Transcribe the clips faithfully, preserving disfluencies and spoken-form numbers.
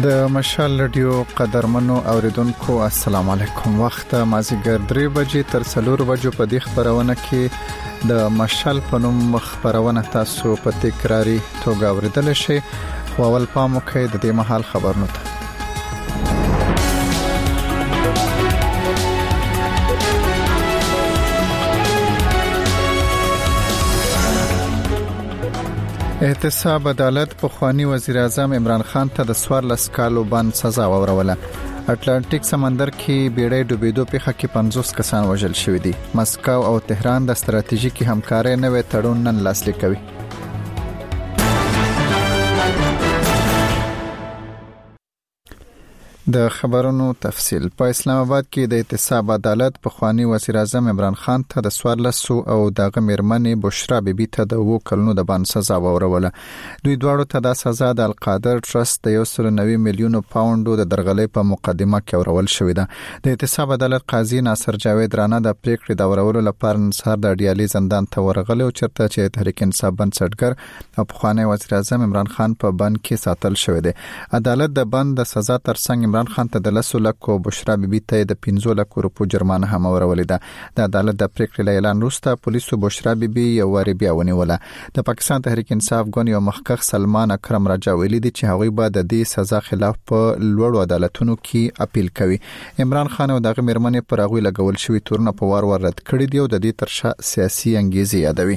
د مشال رادیو قدرمنو اوریدونکو السلام علیکم. وخت مازیګر درې بجې تر څلور بجو په دې خبرونه کې د مشال په نوم خبرونه تاسو په تکراری توګه اوریدل شي. خو اول پام وکړئ د دې محل خبرونه ته. احتساب عدالت په خوانی وزیر اعظم عمران خان ته د سوارلس کالو بند سزا وروله. اټلانټیک سمندر کې بیړۍ ډوبېدو په حق کې پنځوس کسان وژل شوي دي. مسکو او تهران د ستراتیژیکي همکارۍ نوې تړون نن لاسلیک کوي. د خبرونو تفصيل. په اسلام آباد کې د احتساب عدالت په خوانی وزیر اعظم عمران خان ته د سوارلسو او دغه میرمنې بشرا بیبي ته د وو کلونو د بند سزا وروله. دوی دواړو ته د سزا د القادر ټرست د یو سل او نوي میلیونو پاونډو د درغلۍ په مقدمه کې ورول شوې ده. د احتساب عدالت قاضي ناصر جاوید رانه د پریکړې د ورولو لپاره نصار د ډیالي زندان ته ورغلی او چرته چې تحریک انصاف بنسټګر او خوانی وزیر اعظم عمران خان په بند کې ساتل شوی دی. عدالت د بند د سزا ترڅنګ عمران خان ته د لسو لکو بشرا بیبي ته د پنځو لکو روپو جرمانه هم ورولې ده. د عدالت د پریکړې اعلان وروسته پولیسو بشرا بیبي یو واری بیا ونیوله. د پاکستان تحریک انصاف ګوند یو مخکښ سلمان اکرم راجا ویلي دی چې هغوی به د دې سزا خلاف په لوړو عدالتونو کې اپیل کوي. عمران خان او دغه میرمنې پر هغوی لګول شوی تورونه په وار وار رد کړي دي او د دې ترشا سیاسي انګیزې یادوي.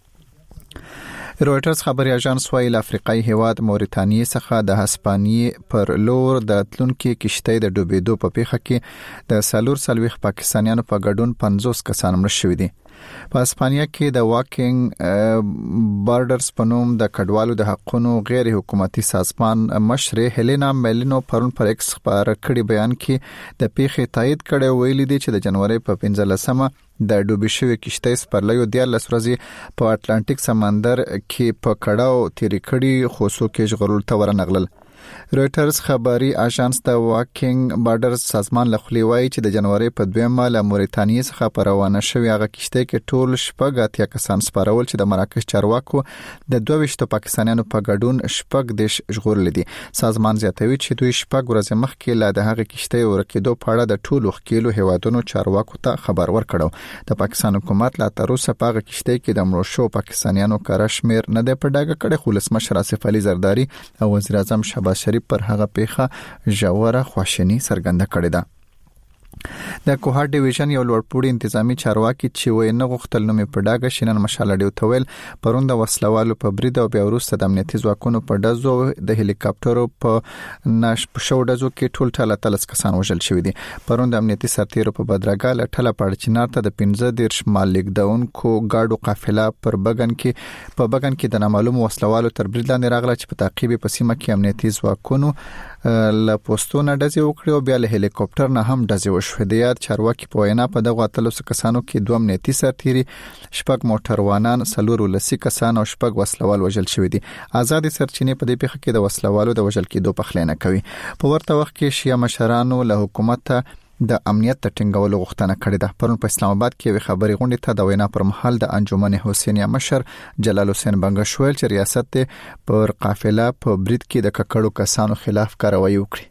رويټرز خبري اژانس وايي افریقایي هیواد موريتانیې څخه د هسپانیې پر لور د تلونکو کشتۍ د ډوبېدو په پیښه کې د سالور سلويخ پاکستانیانو په ګډون پنځوس کسان مړ شوي دي. په اسپانیا کې د واکینګ بارډرز په نوم د کډوالو د حقوقو غیر حکومتي سازمان مشر هلینا میلینو پرون پر ایکس خبر کړي بیان کې د پیښې تایید کړي ویلي دي چې د جنوري په پنځلسمه د ډوبې شوې کشتۍ سپرلیو د لس ورځې په اټلانټیک سمندر کې په کډاو تیری کړي خو څوک یې ژغورل ته ورنغلل. رويټرز خبري اژانس د واکینګ بارډرز سازمان لخوا وایي چې د جنوري په دویمه له موريتانیې څخه پر روانه شوې هغه کشتۍ کې ټول شپږ اتیا کسان سپارول چې د مراکش چارواکو د دوه ویشت پاکستانیانو په ګډون شپږ دیش ژغورل دي. سازمان زیاتوي چې دوی شپږ ورځې مخکې له د هغه کشتۍ ورکېدو په اړه د ټولو خکېلو هیوادونو چارواکو ته خبر ورکړو. د پاکستان حکومت لا تر اوسه په هغه کشتۍ کې د مړو شو پاکستانیانو کار شمیر نه دی په ډاګه کړی. خو ولسمشر آصف علي زرداری او وزیر اعظم شهباز شریف پر هغه پیښه ژوره خواشینی څرګنده کړې ده. د کوهات ډیویژن یو لوړپوړی انتظامی چارواکي چې وای نه غوښتل نو په ډاګه شینن مشالډیو تویل پروند وسلوالو په برید او بیا وروسته د امنیتي ځواکونو په دزو د هلیکاپټرو په ناش پښو دزو کې ټول ټاله تلس کسان وژل شوی دي. پروند امنیتي سرتیرو په بدرګه لټله پړچینار ته د پنځه دیرش مالک داونکو گاډو قافله پر بغن کې په بغن کې د نامعلوم وسلوالو تر برید لاندې راغله چې په تعقیب په سیمه کې امنیتي ځواکونو له پوسټونو دزي وکړي او بیا له هلیکاپټر نه هم دزي وشو. د یاد چارواکي په وینا په دغه اتلس کسانو کې دوه امنیتي سرتیري شپږ موټروانان سلور ولسی کسان او شپږ وسلوال وژل شوی دي. آزاد سرچینې په دې پیښه کې د وسلوالو د وژل کېدو په خلینه کوي. په ورته وخت کې شیا مشرانو له حکومت د امنیت ټینګولو غوښتنه کړې ده. پرون په اسلام آباد کې یو خبري غونډه ته د وینا پر مهال د انجمن حسینیا مشر جلال حسین بنگشویل چې ریاست پر قافله په برید کې د ککړو کسانو خلاف کاروایی وکړي.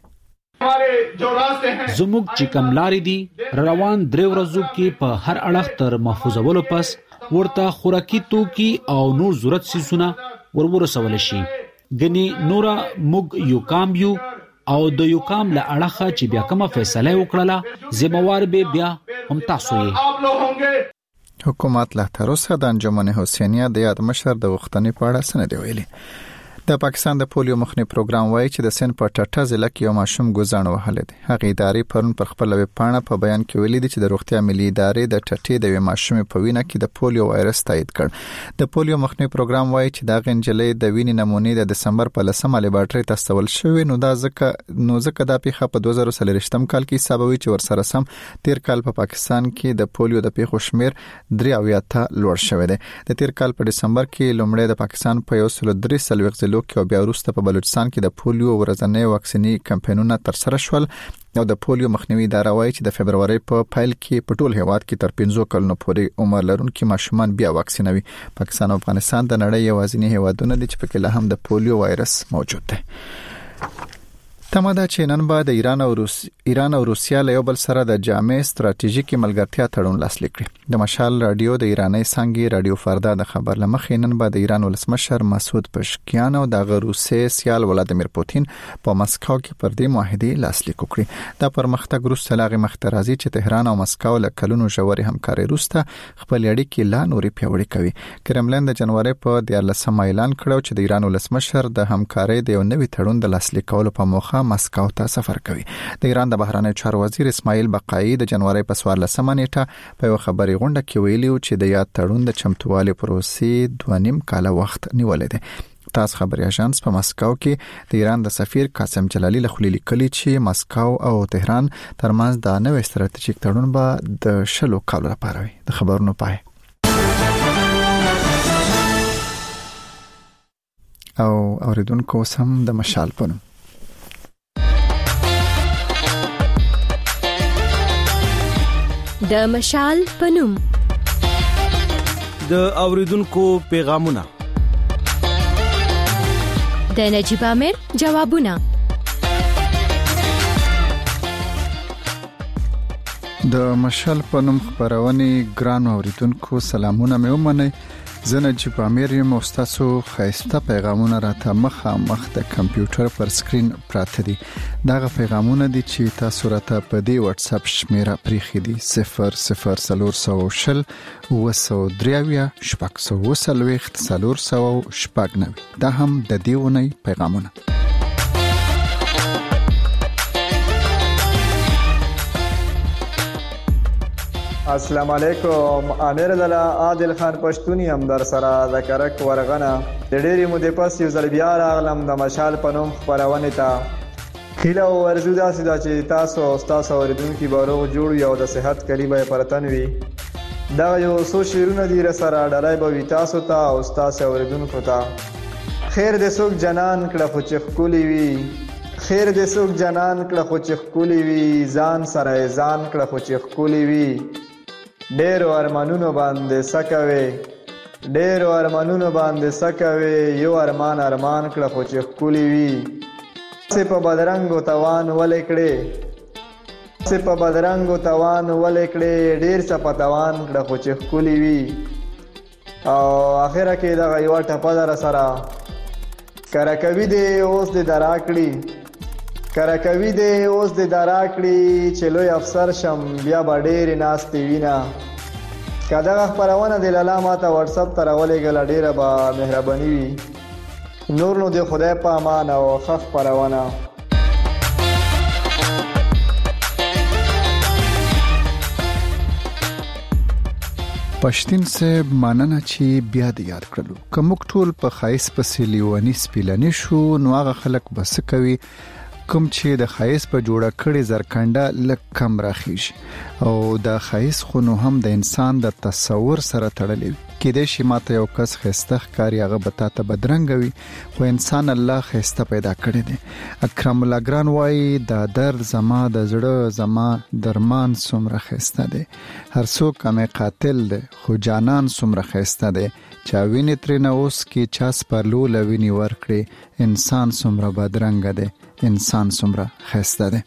زموږ چې کوم لارې دي روان درې ورځو کې په هر اړخ تر محفوظولو پس ورته خوراکي توکي او نور ضرورت سيزونه ورورسول شي. غني نورا موږ یو کام یو او د یو کام له اړخه چې بیا کومه فیصله وکړه ذمہوار به بیا هم تاسو یې. حکومت له تر اوسه د انجمن حسینیا د یاد مشر د وختنی په اړه سند ویلي. د پاکستان د پولیو مخنی پروګرام وایي چې د سن په ټټه ضلع کې یو ماشوم ګوزان وهل دي. هغه ادارې پرون پر خپل ویب پاڼه په بیان کې ویلي دي چې د روغتیا ملي ادارې د ټټې د یو ماشوم په وینه کې د پولیو وایرس تایید کړ. د پولیو مخنی پروګرام وایي چې دا غنجلې د وینې نمونې د دسمبر په لسمه لیبارټري ته استول شوې. نو دا ځکه نو ځکه د پیښه په دوه زره څلورم کال کې حسابوي چې ورسره سم تیر کال په پا پاکستان کې د پولیو د پیښو شمیر درې اویا ته لوړ شوی دی. د تیر کال په دسمبر کې لومړی د پاکستان په یو سل درې سلويخ ضلعو کې او بیا وروسته په بلوچستان کې د پولیو ورځنی واکسینی کمپاینونه ترسره شول. او د پولیو مخنیوي اداره وایي چې د فبرवरी په پایل کې په ټول هیواد کې تر پنځه کلونو پورې عمر لرونکي ماشومان بیا واکسینوي. پاکستان او افغانستان د نړۍ یوازینی هیوادونه دي چې پکې له هم د پولیو وایرس موجود دی. تمه ده چې نن به د ایران او روس ایران او روسیا له یو بل سره د جامع ستراتیژیکي ملګرتیا تړون لاسلیک کړي. د مشال رادیو د ایراني څنګه رادیو فردا د خبر لمخې نن به د ایران ولسمشر مسعود پشکیان او د روسي سیال ولادیمیر پوتین په مسکو کې پر دې معاهده لاسلیک کړي. دا پرمختګ روسي لاغي مخترازي چې تهران او مسکو له کلونو ژورې همکاري روسته خپل اړیکې لا نوري پیوړې کوي. کرملین د جنوري په دیارلسم اعلان کړو چې د ایران ولسمشر د همکاري د یو نوي تړون د لاسلیک کولو په موخه مسکو ته سفر کوي. د ایران د بهرنی چارو وزیر اسماعیل بقایي د جنوري په څوارلسمه نیټه په یو خبري غونډه کې ویلي چې د یاد تړون د چمتووالي پروسې دوه نیم کاله وخت نیولې ده. تاس خبري اژانس په مسکو کې د ایران د سفیر قاسم جلالی له خلیلی کلی چې مسکو او تهران ترمنځ د نوې ستراتیژیک تړون به د شلو کالو لپاره وي. د خبرونو پای او اوریدونکو سم د مشال پنوم د مشال پنوم د اوریدونکو پیغامونه د نجيب امیر جوابونه د مشال پنوم خبرونه ګران اوریدونکو سلامونه مې ومنئ. زه نجيب امیر یم او تاسو خاصه پیغامونه راته مخه مخ د کمپیوټر پر سکرین پراته دي. دا پیغامونه دي چې تاسو راته په دې واتس اپ شمیره پریخي دي صفر صفر صفر شل وسو دریاویا شپږ سو وسلويخت صفر سو شپږ نوي. دا هم د دیونی پیغامونه. السلام علیکم. امیر دلا عادل خان پښتوني هم در سره د کرک ورغنه د ډېری مودې پس یو ځل بیا راغلم د مشال پنوم خبرونه ته. هیله او ارزو داسې ده چې تاسو او تاسو اوریدونکو به روغ جوړ یو د صحت کلیمه پرتن وي. دا یو څو شیرونه دي سره ډالای به وي تاسو ته او تاسو اوریدونکو ته. خیر دې څوک جنان کړه خو چې خولي وي، خیر دې څوک جنان کړه خو چې خولي وي، ځان سره ځان کړه خو چې خولي وي. ډېرو ارمانونو باندې سکوي، ډېرو ارمانونو باندې سکوي، یو ارمان ارمان کړه خو چې خولي وي. څه په بدرنګو توان ولې کړې، څه په بدرنګو توان ولې کړې، ډېر څه په توان کړه خو چې خولي وي. او اخره کې دا یو ټپه در سره کړه کوي دې اوس دې دراکړي، کړه کوي دې اوس دې دراکړي، چې لوی افسر شم بیا به ډېرې ناستې وینه. که دغه خپرونه د لالا ماته واتس اپ ته راولېږله ډېره به مهرباني وي. نور نو د خدای په امان او ښه خپرونه. پښتين صاحب مننه چې بیا د یاد کړلو. که موږ ټول په خایس پسې لیونی سپیلنی شو نو هغه خلک بس کوي کوم چې د خایس په جوړه کړي زرکنده لک کم راخیږي او د خایس خو نو هم د انسان د تصور سره تړلې کې د شي ماته یو کس خسته ښکاری هغه بتا ته بدرنګوي خو انسان الله خسته پیدا کړی دی. اکرم الله ګران وایي د درد زما د زړه زما درمان څومره خسته دی، هر څوک مې قاتل دی خو جانان څومره خسته دی، چا ویني ترنه اوس کې چا سپرلو لویني ورکړي، انسان څومره بدرنګ دی، انسان څومره خسته دی.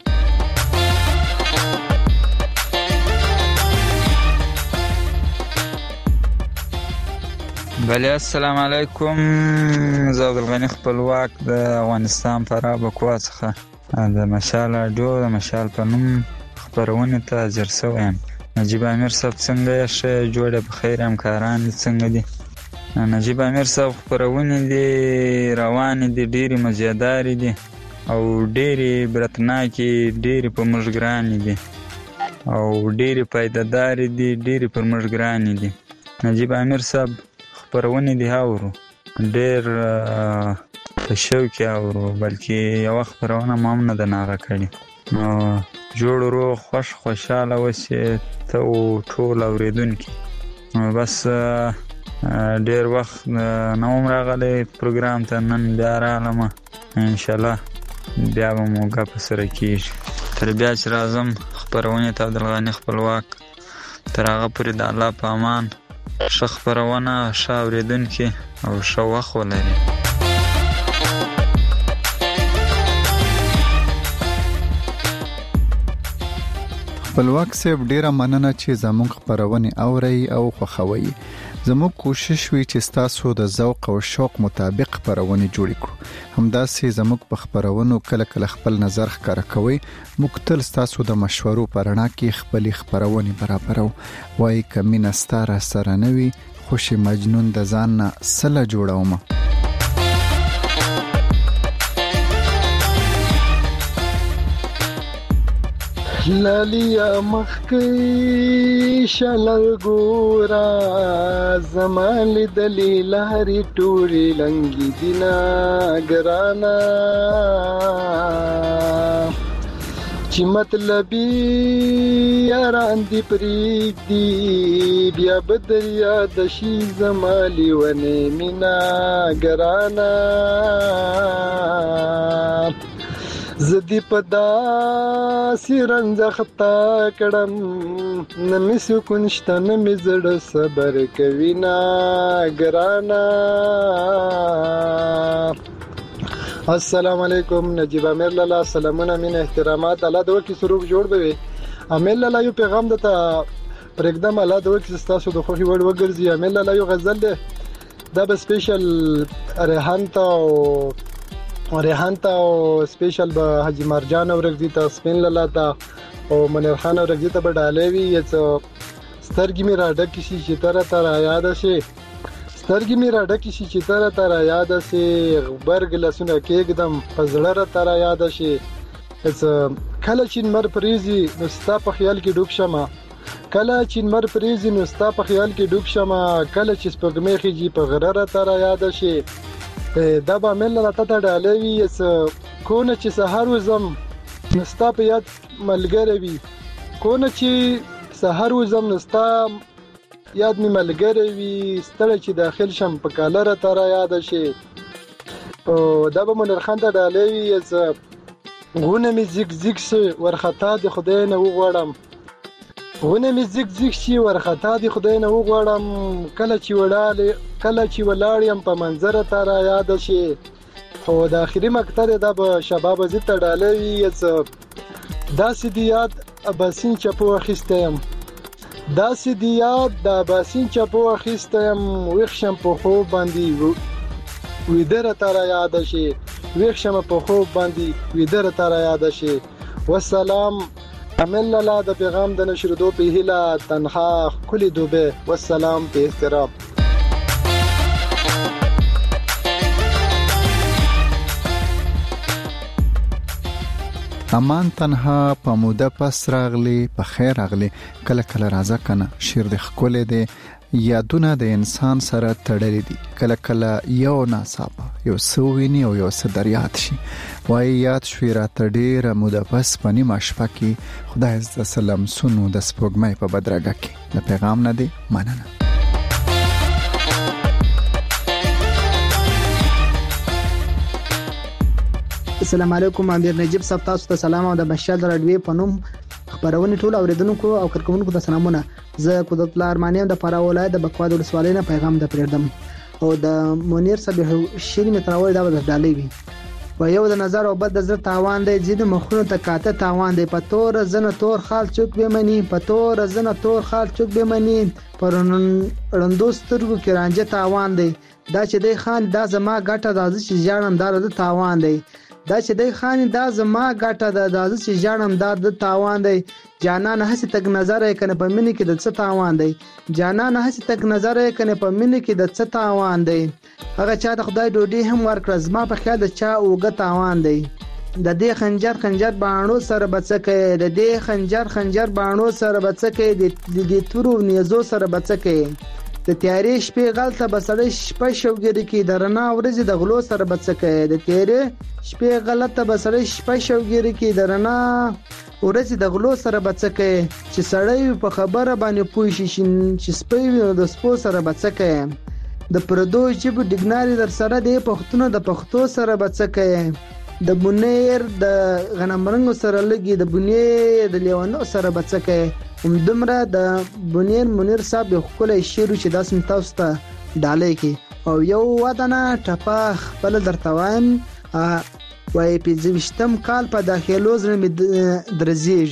بله السلام علیکم. زه عبدالغنی خپلواک د افغانستان فراه بکوا څخه د مشال رادیو د مشال په نوم خپرونې ته حاضر شوی یم. نجیب امیر صاحب څنګه یې؟ ښه جوړه بخیر، همکاران دې څنګه دي؟ نجیب امیر صاحب خپرونې دي روانې دي، ډېرې مزیدارې دي او ډېرې برتناکې، ډېرې په موږ ګرانې دي او ډېرې پایده‌دارې دي، ډېرې پر موږ ګرانې دي. نجیب امیر صاحب خپرونې دي اورو، ډېر په شوق اورو، بلکې یو خپرونه ما هم نه ده ناغه کړې. نو جوړ روغ خوش خوشاله اوسئ ته او ټول اورېدونکي. بس ډېر وخت نه وم راغلی پروګرام ته، نن بیا راغلم، انشاءالله بیا به مو ګپه سره کېږي. تر بیا چې راځم خپرونې ته عبدالغني خپلواک، تر هغه پورې د الله په امان، ښه خپرونه، ښه اورېدونکي او ښه وخت ولري. خپلواک صاحب ډیره مننه چې زموږ خبرونه اوري او خوښوي. زموږ کوشش وی چې تاسو د ذوق او شوق مطابق خبرونه جوړ کړو. همداسې زموږ په خبرونو کله کله خپل نظر ښکارا کوي. موږ تل تاسو د مشورو پرنا کې خپل خبرونه برابرو. وای کمینه ستاره سره نوي خوشي مجنون د ځان نه سله جوړوم. لالیا مخکی شلل ګورا زمان دلی لهری ټوري لنګي دینا ګرانا چې مطلبي یاران دی پریک دی بیا بدریا د شي زمالي ونه مینا ګرانا زدی پدا سرنځ خطا کړم نمې سکون شته نمې زړه صبر کوي نا ګرانا. السلام علیکم نجیب امیر لالا سلامونه مين احترامات الله د وکی سروک جوړ بوي. امیر لالا یو پیغام دته پرېږدم الله د وکی تاسو د خوخي وړ وګرځي. امیر لالا یو غزل ده دا به سپیشل ریحان ته او ریحان ته او سپیشل به حاجی مرجان اورګدي ته سپین لالا ته او منیر خان اورګدي ته بډالې وی یڅ سترګې می را ډکې شي چې تر تر یاد شي سترګې می را ډکې شي چې تر تر یاد شي غبرګ لسونه کېګدم پزړه را تر یاد شي یڅ کله چې مر پریزي نو ستا په خیال کې ډوب شمه کله چې مر پریزي نو ستا په خیال کې ډوب شمه کله چې سپګمې خيږي په غره را تر یاد شي دا به مل نه ته ډالوي اس کونه چې سحر وزم نستا په یاد ملګری وي کونه چې سحر وزم نستا یاد می ملګری وي ستړی چې داخل شم په کالره تر یاد شي. او دا به منیر خان ته ډالوي اس غونه می زیګ زیګ شي ورختا د خدای نه وغوړم غونه می زیګ زیګ شي ورختا د خدای نه وغوړم کله چې وړاله کله چې ولاړم په منظر تر یاد شي. او د اخري مقطع دا به شباب زیت ډالوي اس داسې دی یاد اباسین چپو اخیستم داسې دی یاد د اباسین چپو اخیستم وښم په خو باندې ویدر تر یاد شي وښم په خو باندې ویدر تر یاد شي. والسلام امل لالا د پیغام د نشر دو په هله تنها کلی دوبه والسلام په احترام. امان تنها په موده پس راغلی په خیر راغلی کله کله راځه کنه شیر د خکول دی یادونه د انسان سره تړلې دي کله کله یو ناڅاپه یو سوویني او یو صدریات شي وای یاد شوی را تډیر موده پس پنی مشفه کی خدای عز سلام سونو د سپوږمۍ په بدرګه کې د پیغام نه دی مننه. السلام علیکم امیر نجیب صاحب تاسو ته سلام او د بشال رادیو په نوم خبرونه ټول اوریدونکو او کارکونکو ته سلامونه. زه قدرت الله ارمانیم د فراه ولایت د بکواد ولسوالۍ نه پیغام د پریردم او د منیر صاحب شری متراوي دا د ډالۍ وی و یو د نظر او بد د زړه تاوان دی ځینې مخونو ته کاته تاوان دی په تور زنه تور خال چوک به منی په تور زنه تور خال چوک به منی پرون رندوسترګو کې رانجه تاوان دی دا چې دی خان دا زما ګټه د چې ځانم دار د تاوان دی دا چې دی خان دا زما ګټه د داز چې ژړم دا د تاوان دی جانان هسې تک نظر کنه په منی کې د څه تاوان دی جانان هسې تک نظر کنه په منی کې د څه تاوان دی هغه چا د خدای ډوډۍ هم ورکړه زما په خیال د چا اوګه تاوان دی د دې خنجر خنجر باڼو سره بچکه د دې خنجر خنجر باڼو سره بچکه د دې تورو نيزو سره بچکه د تیارې شپې غلطه بسړې شپه شوګری کې درنا ورځ د غلو سره بچکه د تیارې شپې غلطه بسړې شپه شوګری کې درنا ورځ د غلو سره بچکه چې سړی په خبره باندې پوي شي چې سپي د سپو سره بچکه د پردو جيب ډګناري در سره د پښتون د پښتو سره بچکه د بنیر د غنمرنګ سره لګي د بنیر د لیوانو سره بچکه هم دمره د بنیر منیر صاحب خپل شعر چې داسم تاسو ته ډالې کې او یو ودانه ټپه خپل درتوان وای په ځوشتم کال په داخلو زره درځيږي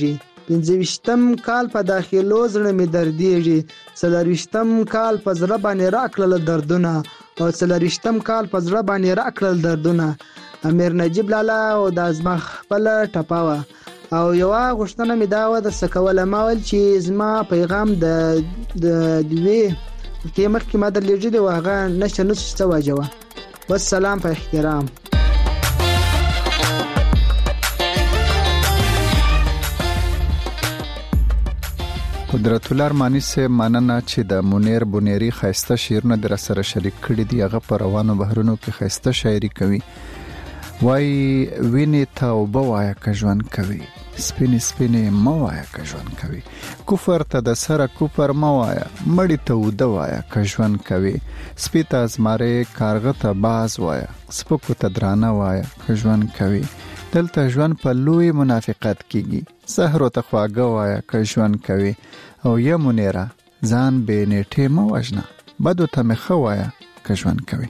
پنځه ویشتم کال په داخلو زړه مې دردېږي، څلور ویشتم کال په زړه باندې راکړل دردونه، او څلور ویشتم کال په زړه باندې راکړل دردونه. امیر نجیب لالا او د زما خپل ټپاوه او یو غوښتنه مې دا و د سکوله ما ول چې زما پیغام د د دوی کې مخکې ما درلېږلی و هغه نشه نشه څه واجوه. والسلام په احترام. قدرت الله ارمانی سے مننه چې د منیر بونیری خاسته شعرونه در سره شریک کړي دي. هغه په روانو بهرونو کې خاسته شاعري کوي. وای ویني توبه وایا که ژوند کوي، سپینې سپینې مو وایا که ژوند کوي، کفر ته د سره کفر مو وایا، مړی ته وده وایا که ژوند کوي، سپی ته ازماره کارغه ته باز وایا، سپکو ته درانه وایا که ژوند کوي. دلته ژوند په لوی منافقت کیږي، زهر ته خواږه وایا که ژوند کوي. او یا منیره ځان به نیټه مو وژنه، بدو ته مخه وایا که ژوند کوي.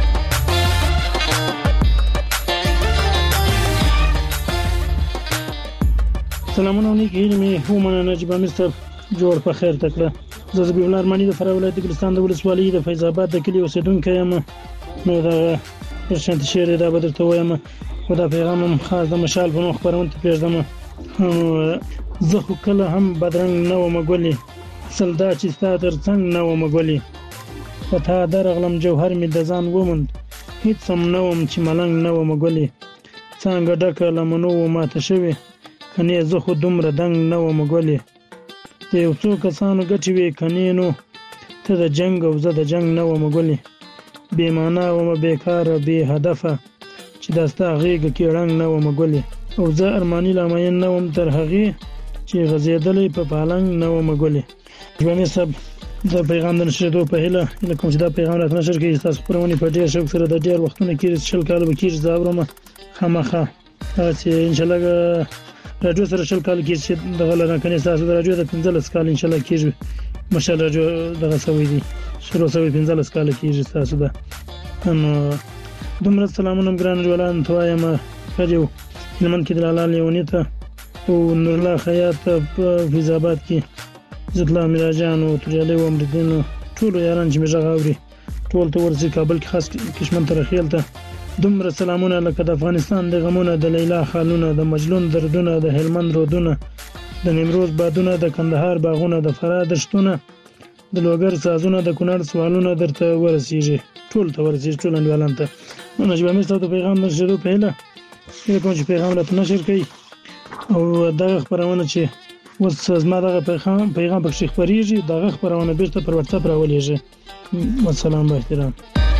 سلامونه علیکم. مې هومن نجیب امیر صاحب جوړ په خیر تکړه. زه زبیح الله ارمانی د فراه ولایت ګلستان د ولسوالۍ د فیض آباد د کلی اوسیدونکی یم. نو دا پرشنت شعر دا به درته وایم، خو دا پیغام هم خاص د مشال په نوم خپرونه ته پرېږدم. زه خو کله هم بدرنګ نه وم ګلې، اصل دا چې ستا تر څنګ نه وم ګلې، په تا درغلم جوهر مې د ځان وموند، هېڅ هم نه وم چې ملنګ نه وم ګلې، څانګه ډکه لمنو و ماته شوې، کنې زه خو دومره دنګ نه وم ګلې. د یو څو کسانو ګټې وې کنې، نو ته د جنګ او زه د جنګ نه وم ګلې، بې معنا وم بېکاره بې هدفه، چې دا ستا غېږه کې ړنګ نه وم ګلې. او زه ارماني لامین نه وم تر هغې چې غځېدلی په پالنګ نه وم ګلې. ژوندي صاحب د پیغام د نشرېدو په هیله هیله کوم چې دا پیغام راته نشر کړي. ستاسو خپرونې په ډېر شوق سره د ډېر وختونه کېږي، شل کاله به کېږي زه اورم خامخا، چې انشاءالله راډیو سره شل کال کېږي چې دغه لرنه کنې ستاسو د راډیو د پنځلس کال انشاءالله کېږي. مشال راډیو دغه سوی دي شروع سوی پنځلس کاله کېږي ستاسو ده. نو دومره سلامونه ګران ډیوالان ته وایم. ښه دی هلمند کې د لالا لیوني ته او نورالله خیاط په فیض آباد کې عزتالله میراجان او تریالي و امردین ټولو یاران چې مې غږ اوري ټول ته ورسي. کابل کې خاص کشمن ترخیل ته دومره سلامونه لکه د افغانستان د غمونه، د لیلا خالونه، د مجنون دردونه، د هلمند رودونه، د نیمروز بادونه، د کندهار باغونه، د فراه دشتونه، د لوګر سازونه، د کونړ سوالونه درته ورسیږي، ټول ته ورسیږي ټول انډیوالان ته. نجیب امیر صاحب د پیغام نشریدو په هیله هیله کوم چې پیغام راته نشر کړي او دغه خپرونه چې اوس زما دغه پیغام پیغام پکې خپریږي دغه خپرونه بیرته پر واتساپ راولېږي. والسلام با احترام.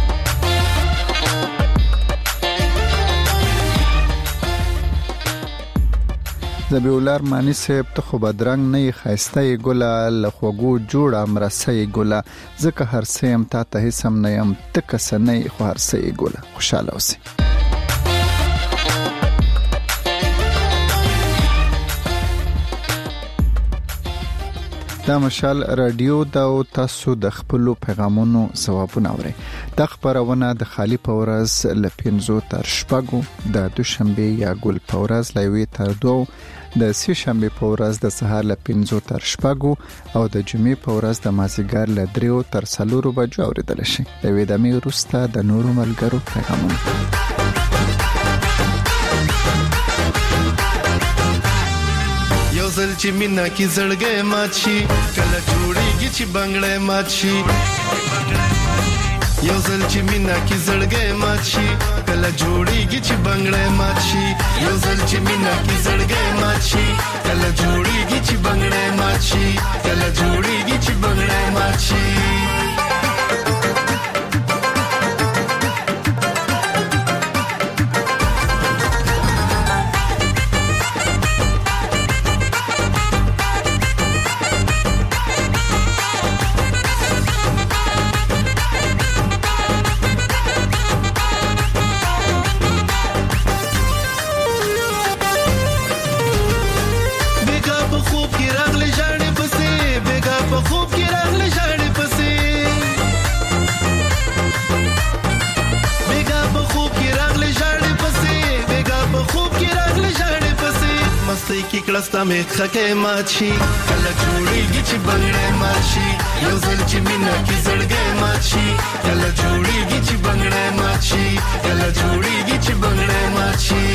زبیح الله ارمانی صاحب ته خو بدرنګ نه خاسته ګله لخوګو جوړه مرسه ګله، ځکه هر سیم تا ته هیڅ هم نه يم، تک سنې خو هر سې ګله. خوشاله اوسئ. دا مشال رادیو دا او تاسو د خپل پیغامونو ثوابونه اورئ. د خبرونه د خالی پورز لپینزو تر شپږو، د دوشنبه یا ګل پورز لوي تر دوه، د سه شنبه پورز د سهار لپینزو تر شپږو او د جمعې پورز د مازیګر ل دریو تر څلورو بجو اوریدل شي. د وېدمې وروسته د نورو ملګرو پیغامونه. یوزل چې مینا کی زړګې ماچی کله جوړیږي چې بنگړې ماچی، یوزل چې مینا کی زړګې ماچی کله جوړیږي چې بنگړې ماچی، یوزل چې مینا کی زړګې ماچی کله جوړیږي چې بنگړې ماچی، کله جوړیږي چې بنگړې ماچی. ستا میخ خکه ماچی کله جوړیږي چې بنگړې ماچی یو ځل چې مینا کې زړګې ماچی کله جوړیږي چې بنگړې ماچی کله جوړیږي چې بنگړې ماچی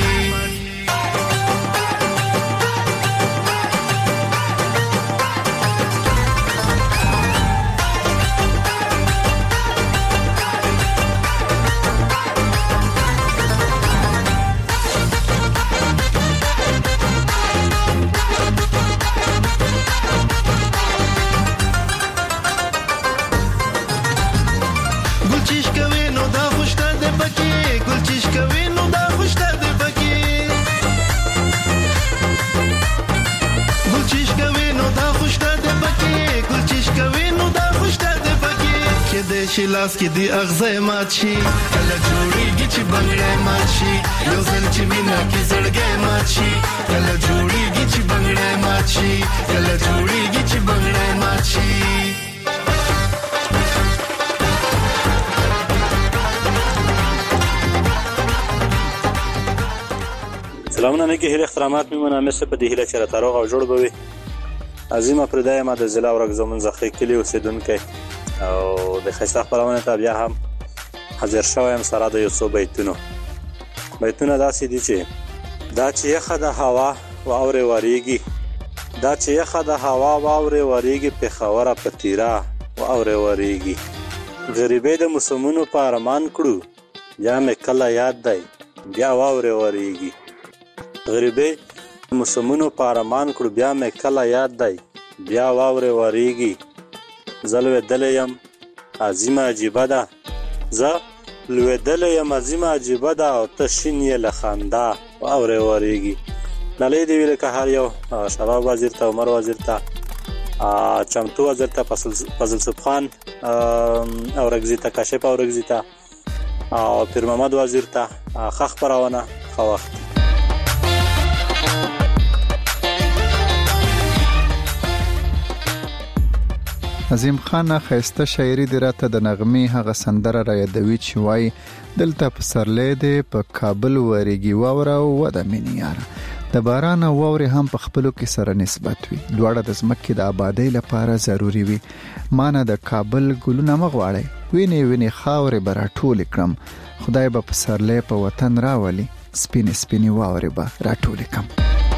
لاس کې دی اغزه ماچی کله جوړیږي چې بنگړې ماچی یو ځل چې مینا کې زړګې ماچی کله جوړیږي چې بنگړې ماچی کله جوړیږي چې بنگړې ماچی سلامونه نه کې هله احترامات میمنه مې په دې هله چې را تاروغ او جوړ بوي عظیمه پردای ما د ضلع ورک زمون زخې کلی اوسیدونکو او د خیسته خبرونه ته بیا هم حاضر شوم سره د یو څو بیتونو بیتونه داسې دي چې دا چې یخه د هوا او اورې وریږي دا چې یخه د هوا او اورې وریږي په خوره پتیرا او اورې وریږي غریبې د موسمونو په ارمان کړو یا مې کله یاد دی بیا اورې وریږي غریبې موسمونو په ارمان کړو بیا مې کله یاد دی بیا اورې وریږي زلوه دلیم عظیمه عجیبه ده زه لوه دلیم عظیمه عجیبه ده او تشین یې لخنده او وریږي نلې دی ویل که هر یو شباب وزیر ته عمر وزیر ته چمتو وزیر ته فضل صبحان او رگزی ته کاشف او رگزی ته او پیر محمد وزیر ته خخ پرونه خو وخت عظیم خان خیسته شاعري دی راته د نغمې هغه سندره را یادوي چې وای دلته په سرلې دی په کابل وریږي واوره او د مینې یار د باران او واورې هم په خپلو کې سره نسبت وي دواړه د ځمکې د آبادۍ لپاره ضروری وي مانه د کابل ګلونه مغواړي ویني ویني خاورې به راټولې کړم خدای به په سرلې په وطن راولي سپینې سپینې واورې به راټولې کړم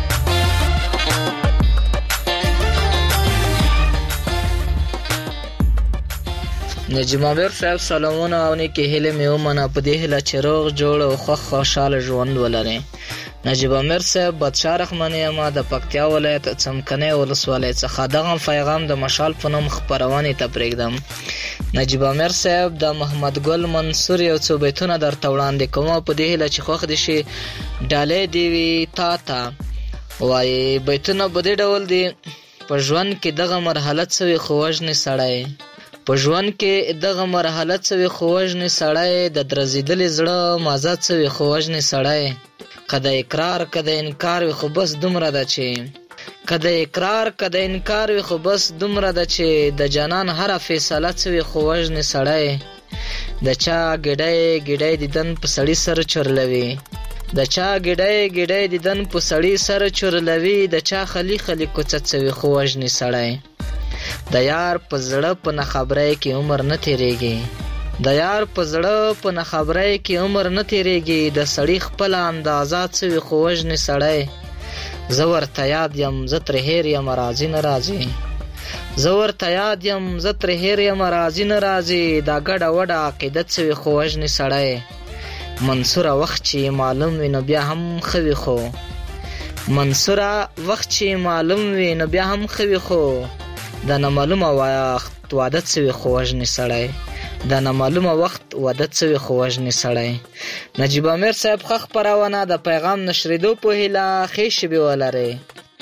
نجیب عامر صاحب سلامونه او نیکه هیله مې ومنه په دې هله چې روغ جوړ او خوښ خوشاله ژوند ولرئ نجیب عامر صاحب بادشاه رحماني ما د پکتیا ولایت څمکني ولسوالۍ څخه دغه پیغام د مشال په نوم خبرونه ته پرېږدم نجیب عامر صاحب د محمد ګل منصور یو څو بیتونه درته وړاندې کوم په دې هله چې خوښ دي شي ډالې دی وی تا تا وای بیتونه په دې ډول دي په ژوند کې دغه مرحله څوي خوښنه سړی په ژوند کې دغه مرحله څوي خوښنه سړی د درزیدل زړه مازه څوي خوښنه سړی کده اقرار کده انکار وي خو بس دومره ده چې کده اقرار کده انکار وي خو بس دومره ده چې د جانان هر فیصله څوي خوښنه سړی د چا ګډای ګډای دیدن په سړی سر چرلوي د چا ګډای ګډای دیدن په سړی سر چرلوي د چا خلی خلی کوڅه څوي خوښنه سړی د یار په زړه په نه خبرې کې عمر نه تیریږي د یار په زړه په نه خبرې کې عمر نه تیریږي د سړی خپل اندازه څوي خوښنه سړی زور ته یاد یم زتر هیر یم راضی ناراضی زور ته یاد یم زتر هیر یم راضی ناراضی دا ګډه وډه عقیدت څوي خوښنه سړی منصوره وخت چې معلوم وي نو بیا هم خوي خو منصوره وخت چې معلوم وي نو بیا هم خوي خو دا نامعلومه وخت وعدت سوی خوښنه سړی دا نامعلومه وخت وعدت سوی خوښنه سړی نجیب عامر صاحب خخ پرونه د پیغام نشریدو په هیله خیش به ولري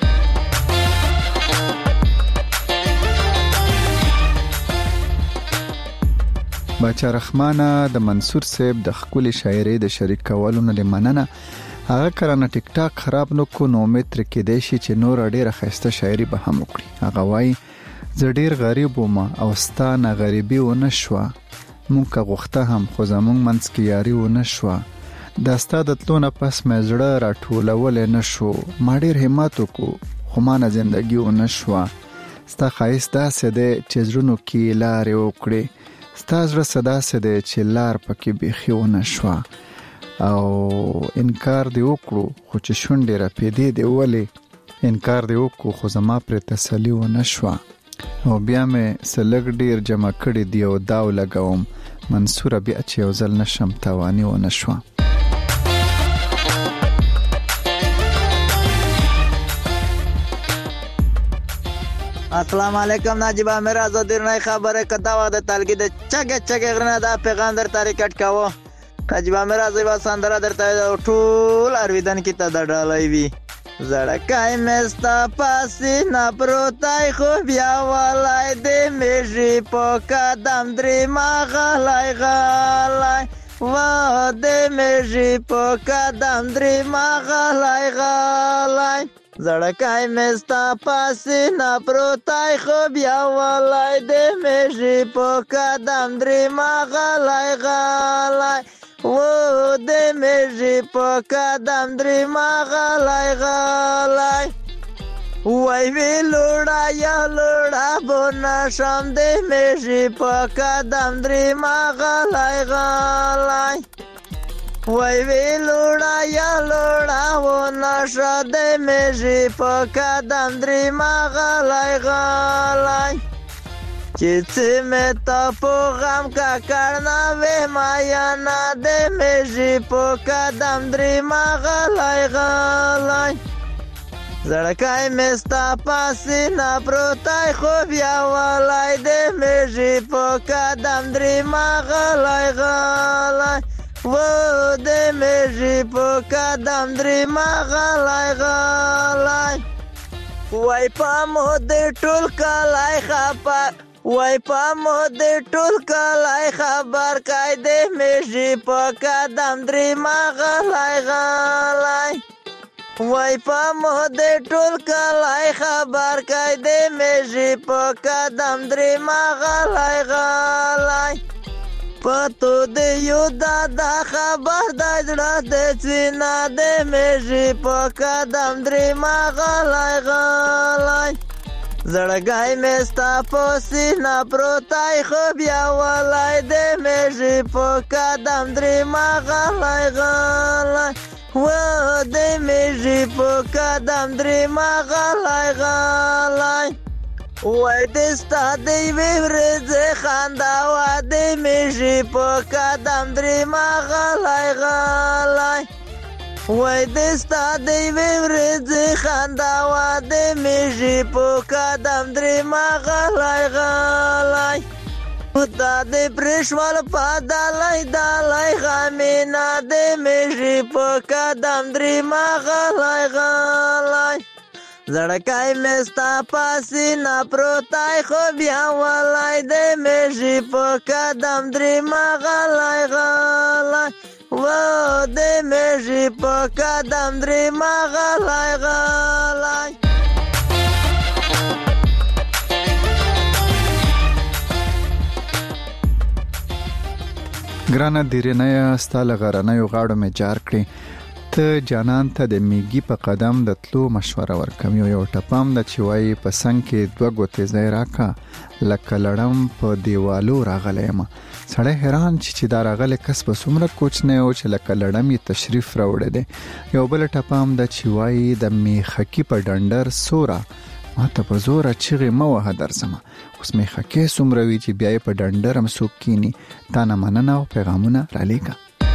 بچا رحمانه د منصور صاحب د خپل شاعري د شریک کولو نه مننه هغه کرانه ټیک ټاک خراب نو کو نو متر کې دی چې نور ډیره خسته شاعري به هم وکړي هغه وای زه ډیر غریب وم او ستانه غریبي و نشوه مونږ غوښته هم خو زمونږ منځ کې یاري و نشوه د استاد تلونه پس مې زړه راټولول نه شو ما ډیر همت وکړو خو بدخمانه زندگی و نشوا ستا خایست داسې دی چې زړونو کې لارې وکړې ستا زړه داسې دی چې لار پکې بیخي ونه شوه او انکار دې وکړو خو چې شونډې راپیدې دې ولې انکار دې وکړو خو زما پرې تسلي ونه شوه او بیا مې څه لږ ډېر جمع کړي دي او دا ولګوم منصوره بیا چې یو ځل نشم تاواني ونه شوه. السلام علیکم ناجیبا میرا زدیر نه خبره کدا و د تلګي د چګه چګه غرنه دا پیغام در طریقټ کاوه ناجیبا میرا زیبا سندره درته ټول ارویدن کی ته ډالای وی زړکای مستا پاسی نه پروتای خو بیا ولای دې میږي په قدم درې ما غلای غلای و دې میږي په قدم درې ما غلای غلای زړکای مستا پاسی نه پروتای خو بیا ولای دې میږي په قدم درې ما غلای غلای و دې میږي په قدم درې ما غلای غلای وای وی لوړا یا لوړا بونا شم دې میږي په قدم درې ما غلای غلای وای وی لوړا یا لوړا بونا شم دې میږي په قدم درې ما غلای غلای چې څه مې تا په غم کا کړنا وې ما یا نه دې میږي په قدم درې ما غلای غلای زړکای مې ستا پاسې نه پروتای خو بیا ولای دې میږي په قدم درې ما غلای غلای و دې میږي په قدم درې ما غلای غلای وای پامو دې ټول کلای خپه وای پامو دې ټول کلای خبر کای دې میږي په قدم درې ما غلای غلای وای پامو دې ټول کلای خبر کای دې میږي په قدم درې ما غلای غلای پتو دې یو دادا خبر دای زړه دې څینا دې میږي په قدم درې ما غلای غلای زړګای مې ستا په سینه پروتای خو بیا ولای دې میږي په قدم درې ما غلای غلای و دې میږي په قدم درې ما غلای غلای وای دې ستا دې ورځې خندا و دې میږي په قدم درې ما غلای غلای وای دې ستا دې ورځې خندا و دې میږي په قدم درې ما غلای غلای دا دې پرشوال پادلای دالای غمینا دې میږي په قدم درې ما غلای غلای زړکای مې ستا پاسې نه پروتای خو بیا ولای دې میږي په قدم درې ما غلای غلای و دې میږي په قدم درې ما غلای غلای ګرانه دیرنه ستاله غرنه یو غاړو می جار کړی ته جانان ته د میګي په قدم د تلو مشوره ورکم یو یو ټپام د چوي په څنګ کې دوه ګوتې ځای راکا لکه لړم په دیوالو راغلم سړی حیران چې دا راغله کس په څومره کوچنی او چې لکه لړم یې تشریف راوړی دی یو بل ټپام د چوي د میخکی په ډنډر سورا ماته په زوره چیغې مو وه درځمه اوس میخکی څومره وی چې بیا په ډنډر هم څوک کینی تا نه مننه او پیغامونه را لیږه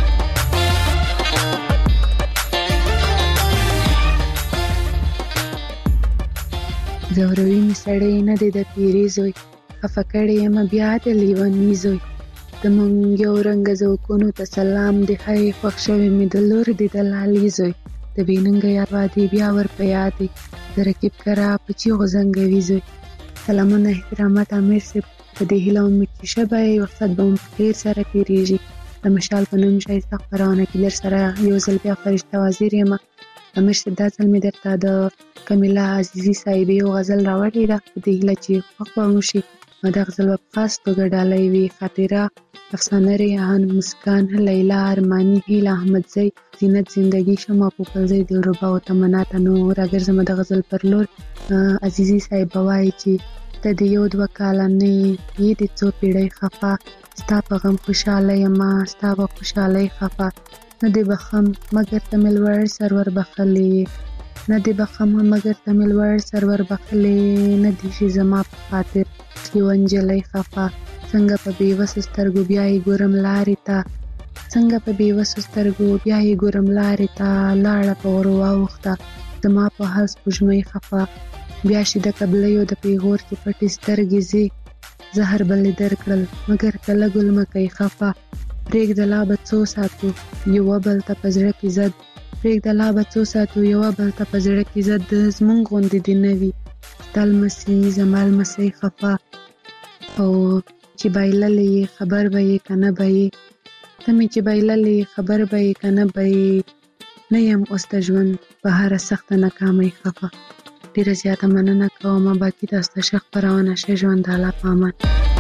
زوروي می سړی نه دی د پیری زوی خفه کړی یم بیا د لیونی زوی د مونږ یو رنګ زوکونو ته سلام دی خی خوښ شوی می د لور دی د لالي زوی د بیننګ یاد وادي بیا ور په یاد دی د رکیب کرا په چیغو زنګوي زوی سلامونه احترامات امیر صاحب په دې هیله امید چې شبه وخت به مو خیر سره تیریږي د مشال په نوم شایسته خبرونه کې در سره یو ځل بیا فرشته وزیر یم امیر صاحب دا ځل مې درته د کمیلا عزیزي صاحب یو غزل راوړې ده په دې هیله چې خوښ به مو شي دغه ځل په خاص توګه ډالۍ وي خاطره، افسانه ریحان، مسکان، لیلا، ارمانی، هیله احمدزی، زینت زندگی، شمع پوپلزی، دلربا او تمنا تنو راګرځم د غزل پر لور. عزیزي صاحب وایي چې ته د یو دوه کاله نه یې د څو پیړۍ خفا، ستا په غم خوشاله یما، ستا په خوشالۍ خفا، نه دې بخم مګر ته مې لوړ سرور بخلې، نه دې بخم مګر ته مې لوړ سرور بخلې، نه دې شي زما په خاطر یو نجلۍ خفا، څنګه په بېوسو سترګو بیا یې ګورم لارې ته، څنګه په بېوسو سترګو بیا یې ګورم لارې ته، لاړه په غرو واوښته زما په هر سپوږمۍ خفا، بیا شي د قبلیو د پیغور کې پټې سترګې ځي، زهر بلې درکړل مګر کله ګل مکۍ خفا، پرېږده لا به څو ساتو یوه بل ته په زړه کې زد، پرېږده لا به څو ساتو یوه بل ته په زړه کې زد، زمونږ غوندې دې نه وي ستا لمسي زما لمسی خفا، او چې بایللې یې خبر به یې که نه به یې، ته مې چې بایللې خبر به یې که نه به یې، نه یم اوس د ژوند په هره سخته ناکامۍ خفه. ډېره زیاته مننه کوم. باقي تاسو ته ښه خپرونه شه. ژوند د الله په امان.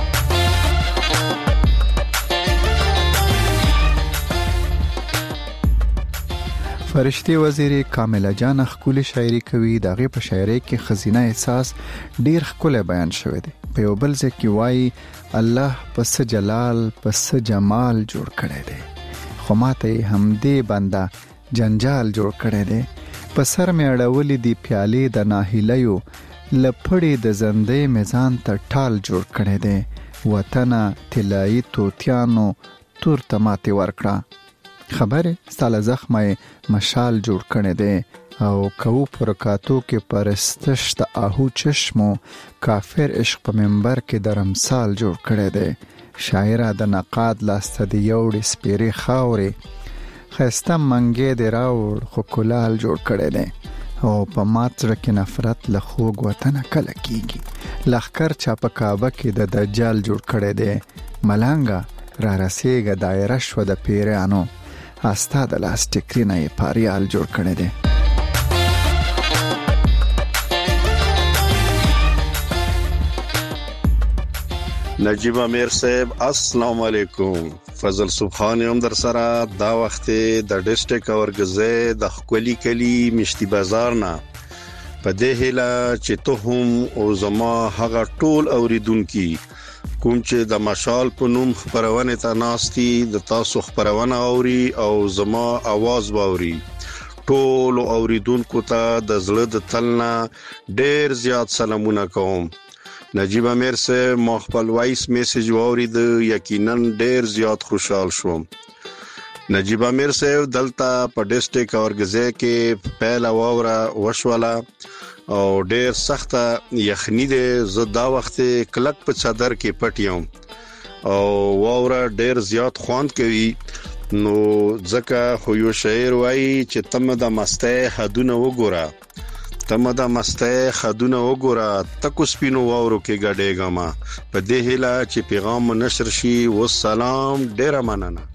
فرشتي وزیرې کامله جان خولي شاعري کوي. دغه په شاعري کې خزینه احساس ډیر خپل بیان شوی دی. په یو بل ځای کې وایي الله پس جلال پس جمال جوړ کړی دی، خو ماته هم دې بنده جنجال جوړ کړی دی. په سر مې اړولې دی پیالې د ناهیلیو، لپړې د زندې میزان ته ټال جوړ کړی دی. وطن طلایي توتیانو تور تماتې ورکړه، خبره ستاله زخمه مشال جوړ کړی دی. او کو پرکاتو کې پرستش د آهو چشمو، کافر عشق په منبر کې درمسال جوړ کړی دی. شاعره د نقاد لاسته دی یوړې سپیرې خاورې، خسته منګې دی راوړ خو کلال جوړ کړی دی. او په مات زړه کې نفرت له خوږ وطن کله کیږي، لخر چا په کعبه کې د دجال جوړ کړی دی. ملنګه را رسېږه دایره شوه د پیرانو، استا د لاس ټکرینه یې پاریال جوړ کړی دی. نجیب امیر صاحب السلام علیکم. فضل سبحان هم در سره دا وخت د ډیسټریکټ اورګزه د خولي کلی مشتي بازار نه په دې هله چې ته هم او زما هغه ټول اوریدونکو کوم چې د مشال په نوم خبرونه ته ناشتي د تاسو خبرونه اوري او زما आवाज باوري، ټول اوریدونکو ته د زړه د تلنا ډېر زیات سلامونه کوم. نجیب امیر سے ما خپل وایس میسج واورید، یقینا ډیر زیات خوشحال شوم. نجیب امیر سے دلته په ډیسټریکټ اورګزه کې پهلا واوره وشوله او ډیر سخته یخنی ده. زه دا وخت کلک په صدر کې پټیوم او واوره ډیر زیات خوند کوي. نو ځکه خو یو شاعر وایي چې تم د مسته حدونه وګوره، تم دا مسته خدونه وګوره، تکو سپینو واورو کې ګډېګما. په دې هله چې پیغام نشر شي. والسلام، ډېر مننه.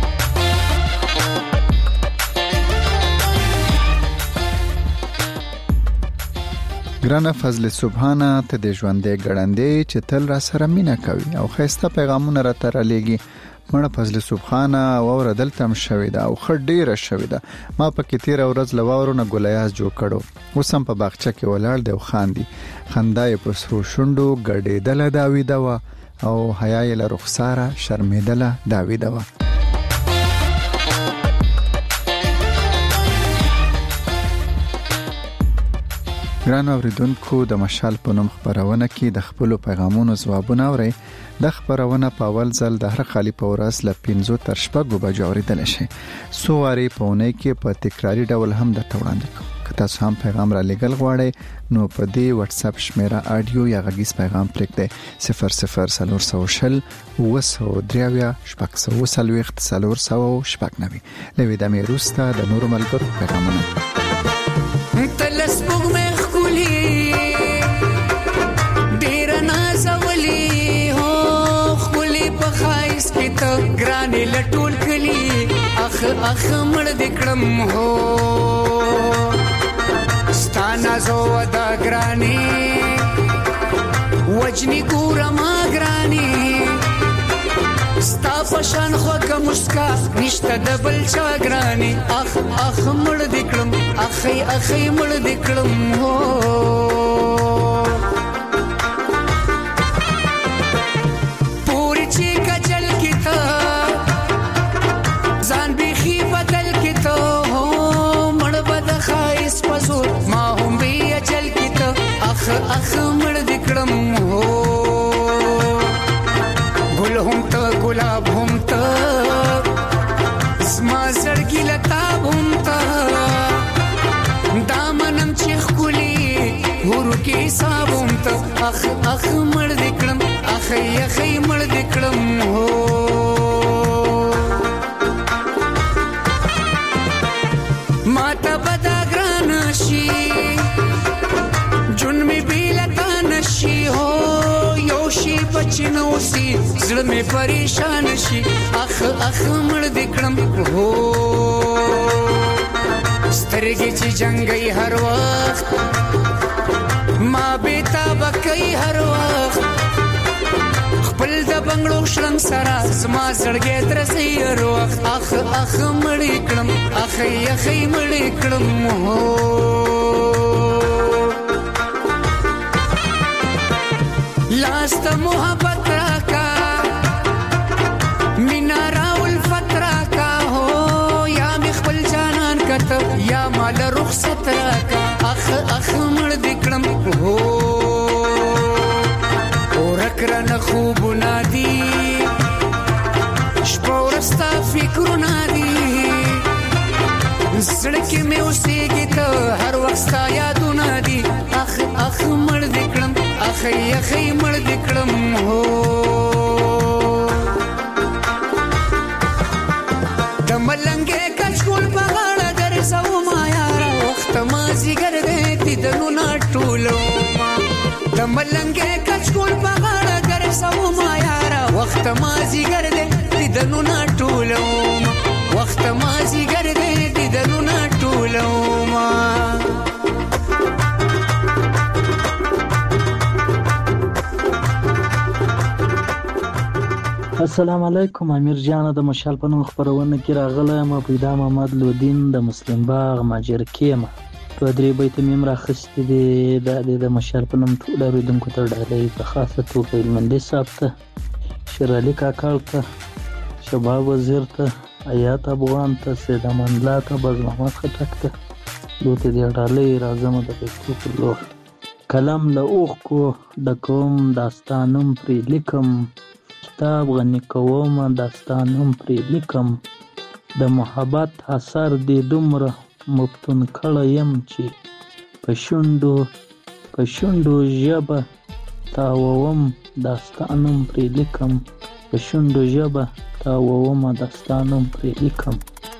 ګرانه فضل سبحانه ته د ژوندې ګړندې چې تل را سره مینا کوي او خسته پیغامونه را تر لېږي. مړه فضل سبحانه اور دلتم شوی دا او خړ ډیره شوی دا. ما په کې تیر ورځ لواورو نه ګلیاس جوړ کړو، اوسم په باغچه کې ولاړ دی او خاندي. خندای په سرو شوندو ګډېدل داوی دوا او حیا یې له رخساره شرمېدل داوی دوا. ګران اوریدونکو، د مشال په نوم خبرونه کې د خپل پیغامونو ځوابونه اورئ. د خبرونه په اول ځل د هر خالی په ورځ ل پنځه تر شپږو بجو اوریدل شي. سواري په اونۍ کې په تکراری ډول هم د توړاندې کوم. که تاسو هم پیغام را لېږل غواړئ نو په دې واتس اپ شمیره اډیو یا غږیز پیغام پرېږدئ صفر صفر څلور سوه شل اوه سوه درې شپږ سوه څلوېښت څلور سوه شپږ نوي. له ویده مې وروسته د نورو ملګرو پیغامونه. ګرانې لټول کلی اخ اخ مړ دکړم هو ستانه زو د ګرانې وجنی ګورما پشان خوګه مسکا نشته د بل چا ګرانی اخ اخ مړ دکړم اخی اخی مړ دکړم هو پوری چې کچل کیته ځان بيخي بدل کیته هو مړ بد خایس پزور ما هم بیا چل کیته اخ اخ مړ دکړم هو ګل هم ته ګلاب هم ته زما زړګي لتاب هم ته دامنم چې خولي ورو کې حساب هم ته اخ اخ مړ دکړم اخی اخی مړ دکړم هو ماته بدا ګران شي جون می بیلتا نشي هو یو شي بچنو سي زړه می پریشان شي اخ اخ مړ دکړم هو سترګې چې جنگي هر وخت ما بیتا بکای هر وخت خپل د بنگړو شرنګ سره زما زړګې ترسي هر وخت اخ اخ مړ کړم اخی اخی مړ کړم هو لاست محبت راکا مینا راول فتراکا هو یا مخبل جانان کته یا مال رخصت راکا اخ اخ مړ دکړم هو اورکرن خوب نادي شپورستا فکر نادي سړک می اوسېږي ته هر وخت یادونه دي اخ اخ مړ دکړم اخی اخی مړ دکړم هو د ملنګې کچکول په غاړه درځو ما یاره وخت ما زیګر دې دنو ناټولو ما د ملنګې کچکول په غاړه درځو ما یاره وخت ما زیګر دې دنو ناټولو ما وخت ما زیګر دې دنو ناټولو ما السلام علیکم. امیر جان د مشال په نوم خبرونه کې راغله ما پیدا محمد لودین د مسلم باغ ماجر کېما په درې بیت میم راخستې دي د د مشال په نوم ټول اوریدونکو ته ډالۍ په خاصه توګه المندي صاحب ته شرالي کاکړ ته شباب وزیر ته آیات افغان ته سید امان الله ته باز محمد خټک ته دوته دی ډالۍ راځم د پښتو په لور کلم له اوخ کو د کوم داستانم پرې لیکم کتاب غنی کوم داستانم پرې لیکم د محبت اثر دی دومره مفتون کړه يم چې په شوندو په شوندو ژبه تاووم داستانم پرې لیکم په شوندو ژبه تاووم داستانم پرې لیکم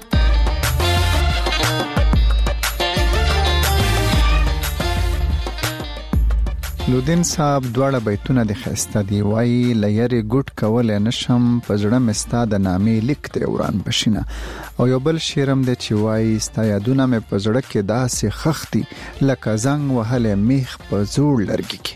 لودین صاحب دواړه بیتونه د خسته دی وای لیر ګټ کول نشم پزړه مستا د نامې لیکته وران بشینه او یو بل شیرم د چی وای ستا یادونه مې پزړه کې داسې خختي لکه زنګ وهله میخ په زوړ لرګي کې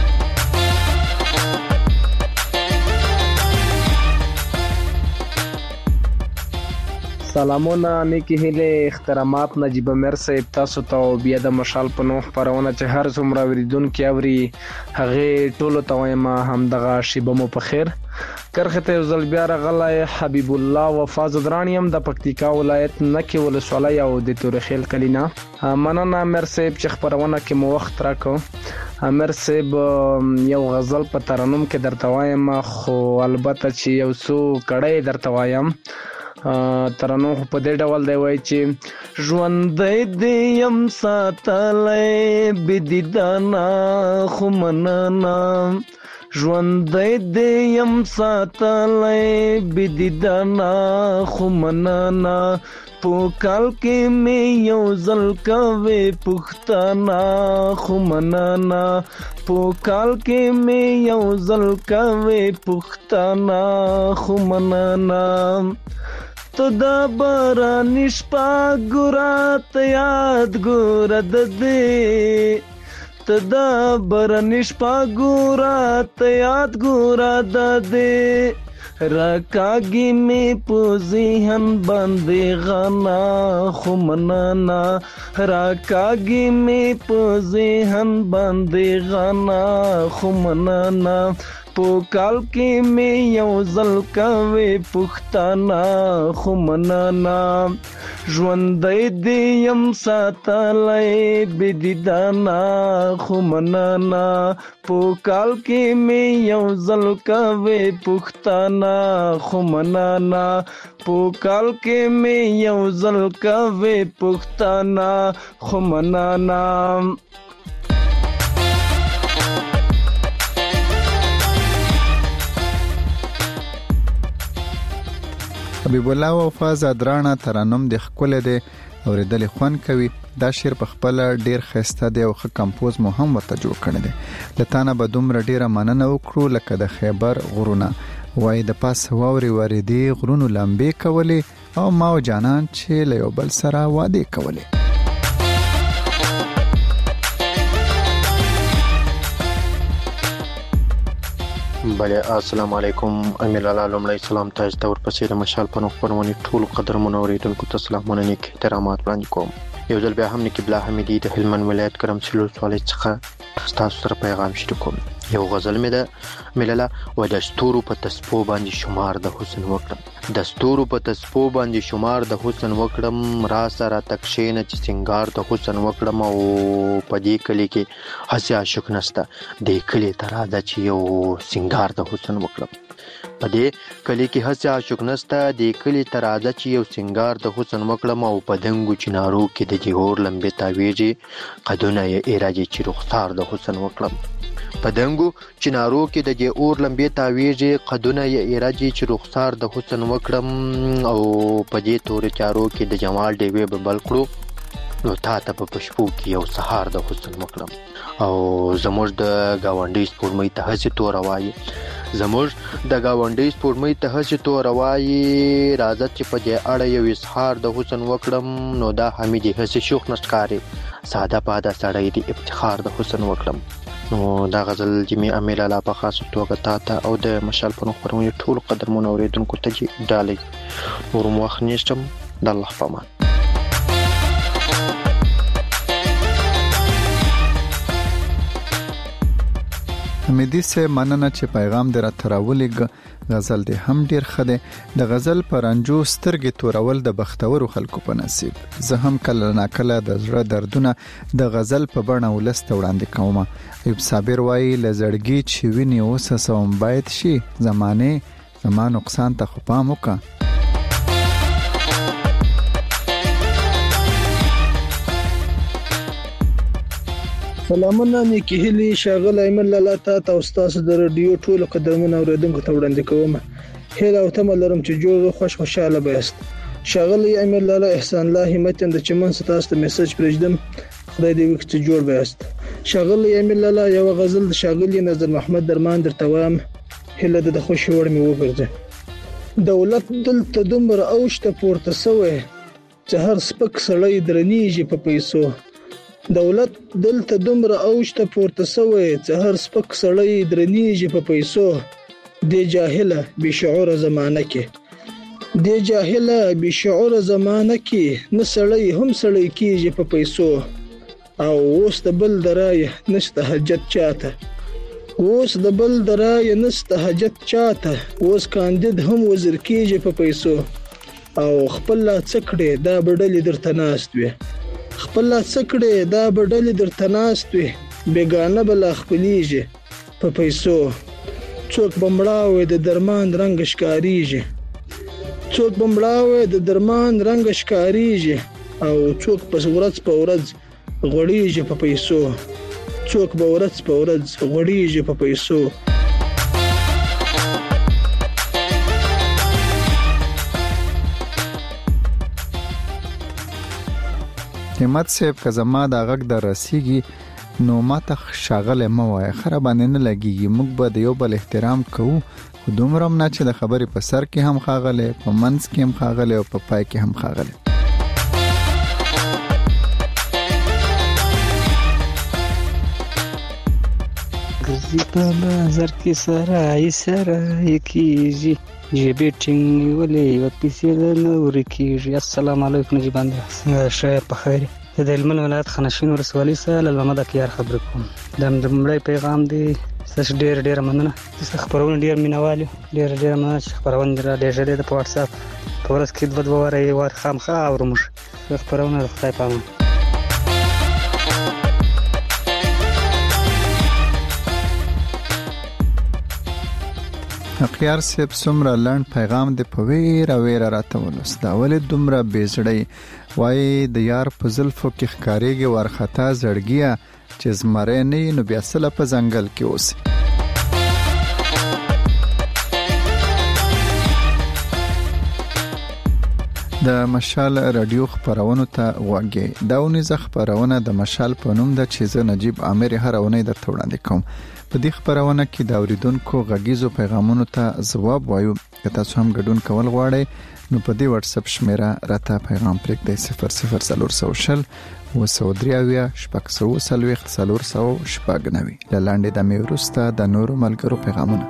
سلامونه نیکی هیله احترامات نجیب امیر صاحب تاسو ته بیا د مشال په نوم خبرونه چې هر څومره اوریدونکو اوري هغه ټولو ته وایم همدغه شیبه مو په خیر کرخه ته زل بیا رغلای حبیب الله وفاز درانیم د پکتیکا ولایت نکی ولسوالۍ او د تورخیل کلینا مننه امیر صاحب چې خبرونه کې مو وخت راکو امیر صاحب یو غزل په ترنم کې درته وایم خو البته چې یو څو کړه درته وایم ترنو په دې ډول دی وای چې ژوندې دې يم ساتلې بدیدانا خو منانا ژوندې دې يم ساتلې بدیدانا خو منانا پوکال کې مې یو ځل کوي پښتانا خو منانا پوکال کې مې یو ځل کوي پښتانا خو منانا تدا باران شپا ګرات یاد ګور د دې تدا باران شپا ګرات یاد ګور د دې راکاږي مې په ذهن باندې غنا خو منانا راکاږي مې په ذهن باندې غنا خو منانا په کال کې مې یو ځل کوي پښتانه خو منانا ژوندۍ دې یم ساتلی بدیدانا خو منانا په کال کې مې یو ځل کوي پښتانه خو منانا په کال کې مې یو ځل کوي پښتانه خو منانا. حبیب الله وفا زادرانه ترانم د خپل دی اوریدل خوان کوي. دا شعر په خپل ډیر خسته دی او خ کمپوز مو هم ورته جوړ کړی دی. لتانه به دومره ډیره مننه وکړو لکه د خیبر غرونه وای د پاس واوري وریدي غرونو لمبې کولې او ما او جانان چې له یو بل سره واده کولې. بله السلام علیکم. امیر الله لومړی سلام تاسو ته ورپسې د مشال په نوم خبرونه ټول قدرمن اوریدونکو ته سلامونه نیک احترامات وړاندې کوم. یو ځل بیا هم نقیب الله حمیدی د هلمند ولایت کرمسلو ولسوالۍ څخه تاسو سره پیغام شریک کوم. یو غزل مې ده ملله و د ستورو په تسپو باندې شمار د حسن وکړم د ستورو په تسپو باندې شمار د حسن وکړم را سره تکشینه چې سنگار د حسن وکړم او په دې کلی کې هسې عاشق نسته د کلی تر راځه چې یو سنگار د حسن وکړم په دې کلی کې هسې عاشق نسته د کلی تر راځه چې یو سنگار د حسن وکړم او په دنګو چنارو کې د جهور لمبې تاویږي قدونه یې ایراجي چې رخسار د حسن وکړم په دنګو چنارو کې د جهور لمبې تاویږي قدونه یې ایراجي چې رخسار د حسن وکړم او په دې تور چارو کې د جمال ډیوې بل کړو نو تا ته په پښپو کې یو سهار د حسن وکړم او زموږ د گاونډي سپورمۍ ته هسې تور وایي زموږ د گاونډي سپورمۍ ته هسې تور وایي راځه چې په دې اړه یو اظهار د حسن وکړم نو دا حمیدي هسې شوخ نشکاري ساده پاده سړی دی افتخار د حسن وکړم. نو دا غزل جمی امیر الله په خاصه توګه تا ته او د مشال په نوم خبرونه ټول قدرمن اوریدونکو ته ډالۍ نور مخ نشم د الله په امان. حمیدی سے مننه چې پیغام در تراولګ غزل دی هم ډیر خده د غزل پرانجو سترګې تورول د بختورو خلکو په نصیب. زه هم کله ناکله د زړه دردونه د غزل په بڼه ولست وړاندې کوم. ایوب صابر وایي لزړګي چې ویني اوس سوم باید شي زمانه زما نقصان ته خو پام وکړه. سلامونه نیکی هلی شاغل ایمن لاله تا تاسو د رادیو ټول قدرمن اوریدونکو ته وړاندې کوم. هله او تم لرم چې جوړ خوش خوشاله بیاست. شاغل ایمن لاله احسان الله همت د چمن ستاسو ته میسج پرېږدم خدای دې وکړي چې جوړ بیاست. شاغل ایمن لاله یو غزل د شاغلی نظر محمد درمان درته وایم هله د خوشي وړ می وګرځي. دولت دلته دومره اوشته پورته سوې چې هر سپک سړی درنیږي په پیسو. دولت دلته دومره اوشته پورته سوې چې هر سپک سړی درنیږي په پیسو. د جاهله بې شعوره زمانه کې د جاهله بې شعوره زمانه کې نه سړی هم سړی کیږي په پیسو. او اوس د بل درای نشته حاجت چاته اوس د بل درای نشته حاجت چاته اوس کاندید هم وزیر کیږي په پیسو. او خپل څکړې دا بدلې درته ناست وي خپل څکړې دا بدلې درته ناست وي بیگانه بل خپلېږي په پیسو. څوک بمړاوي د درمان رنگ ښکاریږي څوک بمړاوي د درمان رنگ ښکاریږي او څوک په ورځ په ورځ غوړیږي په پیسو. څوک په ورځ په ورځ غوړیږي په پیسو. همت صاحب که زما دا غږ در رسیږي نو ماته شاغله مو وای خراب باندې نه لګيږي. موږ به د یو بل احترام کوو خو دومره نه چې د خبرې په سر کې هم خاغله په منځ کې هم خاغله او په پای کې هم خاغله. ګرځي په بازار کې سرای سرای کېږي جیبې ټینګ نیولې یوه پیسې د نه ورکېږي. السلام علیکم نجیب اندر ښه په خیر د هلمند ولایت خانشین ولسوالۍ څخه له محمد اکیار خبرې کوم. دا د لومړی پیغام دی ستاسو ډېره ډېره مننه. ستاسو خپرونه ډېر مینوال یو ډېره ډېره مننه چې خپرونه دې رالیږلې ده په وټساپ په ورځ کې دوه دوه واره یې وار خامخا اورو موږ خپرونه د خدای په امان. اخیار صاحب څومره لنډ پیغام دی په ویره ویره راته ولوست. دا ولې دومره بېزړی وایي د یار په زلفو کې ښکارېږي وارخطا زړګیه چې زمری نه یې نو بیا سله په ځنګل کې اوسي. د مشال رادیو خبرونو ته غوږی. دا ونیزه خبرونه د مشال په نوم ده چې زه نجیب عامر هر اونۍ درته وړاندې کوم. په دې خبرونه کې د اوریدونکو غږیزو پیغامونو ته ځواب وایو. که تاسو هم ګډون کول غواړئ نو په دې واتس اپ شمیره راته پیغام پرېږدئ صفر صفر څلور سوه شل اوه سوه درې اویا شپږ سوه څلوېښت څلور سوه شپږ نوي. له لنډې دمې وروسته د نورو ملګرو پیغامونه.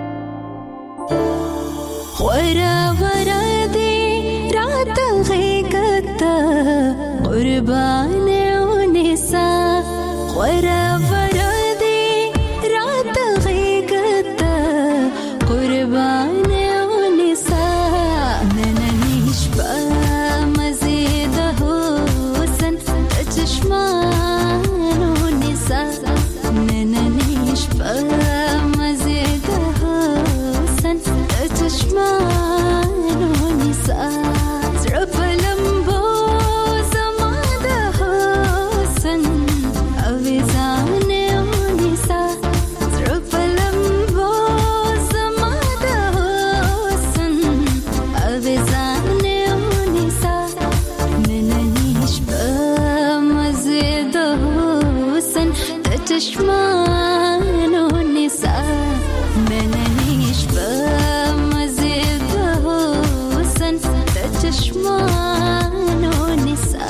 ورا ورا دې راته غېږته قربان ونیسه ورا ورا دې راته غېږته قربان ونیسه نننۍ شپه مزې د حسن د چشمانو نیسه نننۍ شپه مزې د حسن د چشمانو نیسه زړه په لمبو زما د حسن اویزانې ونیسه زړه په لمبو زما د حسن اویزانې ونیسه نننۍ شپه مزې د حسن د چشمانو نیسه نننۍ شپه مزې د حسن د چشمانو نیسه.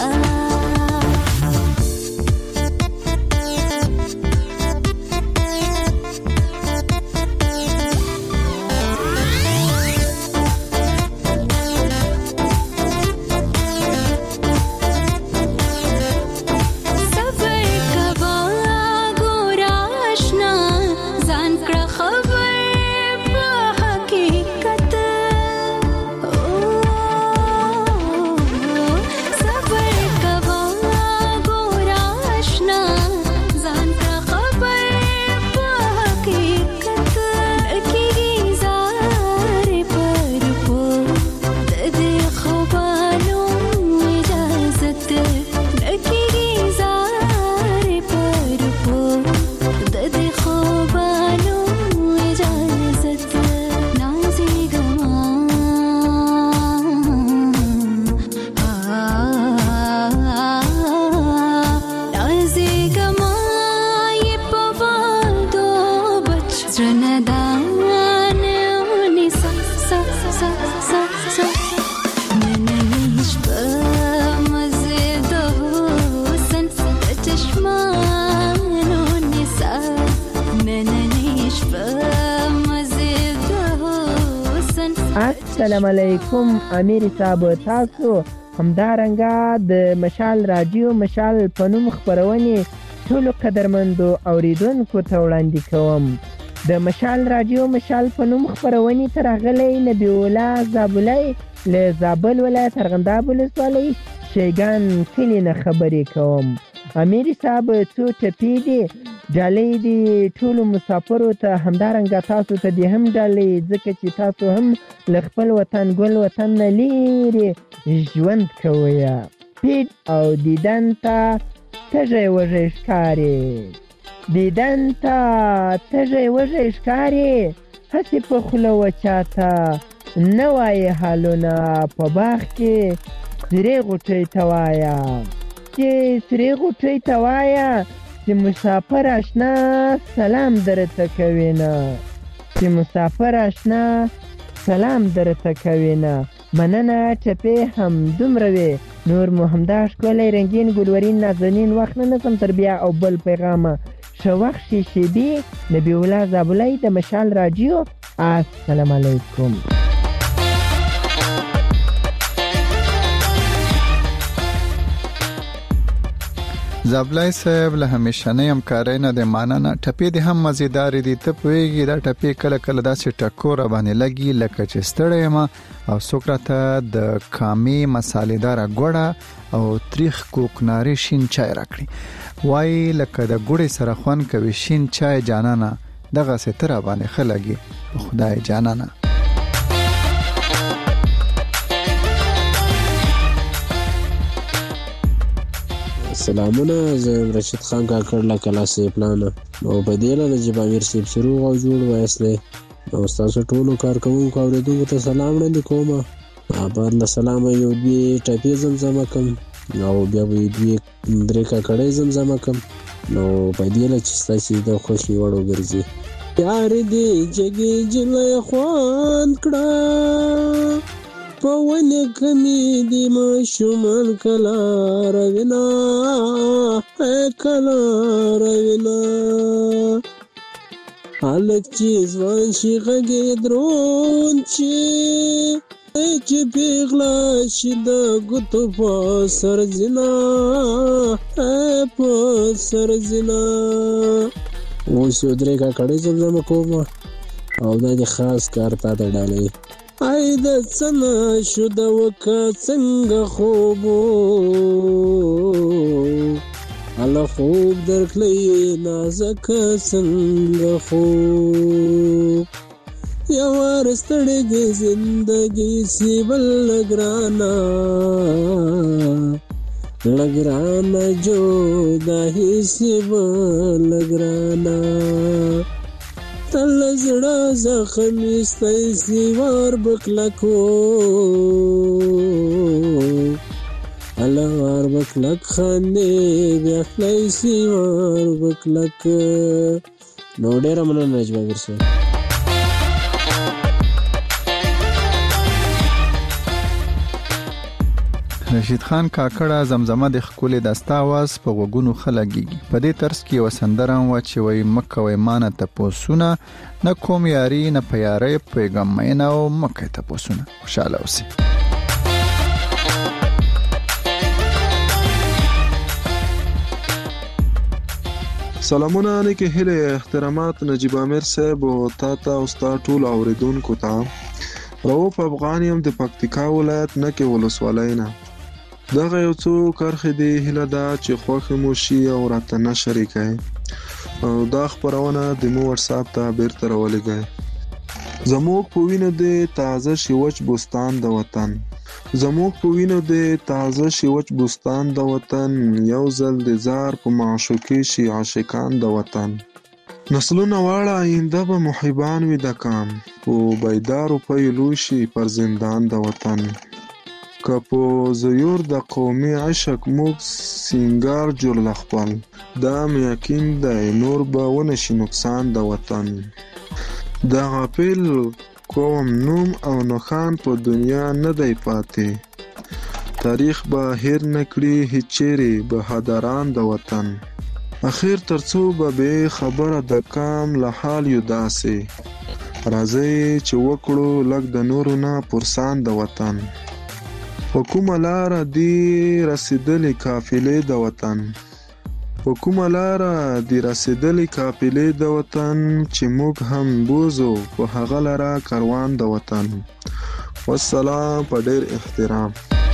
السلام علیکم امیر صاحب، تاسو همدارنګه د مشال رادیو مشال په نوم خبرونه ټولو قدرمندو اوریدونکو ته وړاندې کوم. د مشال رادیو مشال په نوم خبرونه تر غلې نبی الله زابلای له زابل ولایت ارغنداب ولسوالۍ شیګان کلی نه خبرې کوم. امیر صاحب څو ټپې دي ډالۍ دي ټولو مسافرو ته، همدارنګه تاسو ته دې هم ډالۍ، ځکه چې تاسو هم له خپل وطن ګل وطن نه لیرې ژوند کوئ. پیډ او دیدن ته تږی وږی ښکارې دیدن ته تږی وږی ښکارې هسې په خوله وچاته نه وایې حالونه په باغ کې سرې غوټۍ ته وایه چې سرې غوټۍ ته وایه چې مسافر اشنا سلام درته کوي نه چې مسافر اشنا سلام درته کوي نه. مننه ټپې هم دومره وي، نور مو همدا ښکلی رنګین ګلورین نازنین وخت نه نسم تر بیا او بل پیغامه چوخشي شیبې نبی الله زابلی د مشال راډیو. السلام علیکم. زابلای صاحب له همیشنۍ همکارۍ نه د ماننه ټپې د هم مزیدار دي. ته پوهیږي دا ټپې کله کله داسې ټکور باندې لګي لکه چې ستړی یم او څوک راته د کامې مسالېداره ګوړه او تریخ کوکناري شین چای راکړي. وایي لکه د ګوړې سره خوند کوي شین چای جانانه، دغسې ته را باندې ښه لګي په خدای جانانه. سلامونه، زه رشید خان کاکړ له کلاسې پلانه او په دې له نجیب امیر صاحب سروغ او جوړ وایست دی او ستاسو ټولو کارکوونکو اوریدونکو ته سلام وړاندې کوم. بعد له سلامه یو دوې ټپې زمزمه کړم او بیا به دوې درې کاکړۍ زمزمه کړم نو په دې له چې ستاسې د خوښې وړ وګرځي. یار دې جګې جلی خوند کړه په ونې کمې دي ماشومان کله روینا کله روینا هلک چې ځوان شي غږ یې دروند شي چې پیغله شي د ګوتو په سر ځینا په سر ځینا. اوس یو درې کاکړۍ زمزمه کوم او دا دې خاص کار تا ته ډالۍ. ای د څنګه شو د وکه څنګه خوبو الله خوب درکلی نازکه څنګه خوب یوار ستړی د زندګي سی بل لګرانا لګرانا جو داهی سی بل لګرانا تل زړه زخمي ستایسي وار بکلکو الله وار بکلک خاندې بیا خلایسي وار بکلک. نو ډېره مننه نجیب امیر صاحب. رشید خان کاکړه زمزمه د ښکلې دسته اواز په غوږونو ښه لګېږي. په دې طرز کې یوه سندره هم وه چې وایي مه کوئ مانه تپوسونه نه کوم یاري نه په یارۍ پوهېږم مینه او مه کوئ تپوسونه. خوشحاله اوسئ. سلامونه نیکې هیلې احترامات نجیب امیر صاحب او تا ته او ستا ټول اوریدونکو ته. رؤوف افغان یم د پکتیکا ولایت نکې ولسوالۍ نه. دغه یو څو کرښې دي هیله ده چې خوښې مو شي او راته نشر یې کړئ او دا خپرونه د مو وټساپ ته بیرته راولېږئ. زموږ په وینو د تازه شي وچ بوستان د وطن، زموږ په وینو د تازه شي وچ بوستان د وطن، یو ځل د زار په معشوقې شي عاشقان د وطن. نسلونه واړه آینده به محبان وي د کام، په بیدارو پیلو شي پر زندان د وطن. که په زیور د قومي عشق موږ سینګار جوړ لخپل، دا م یقین دی نور به ونشي نقصان د وطن. د غافل قوم نوم او نښان په دنیا نه دی پاتې، تاریخ به هیر نکړي هیڅ چیرې بهادران د وطن. اخیر ترڅو به بې خبره د کام له حال یو داسې، راځئ چې وکړو لږ د نورو نه پرسان د وطن. په کومه لاره دی رسېدلې قافلې د وطن، په کومه لاره دی رسېدلې قافلې د وطن، چې موږ هم بوزو په هغه لاره کاروان د وطن. والسلام په ډېر احترام.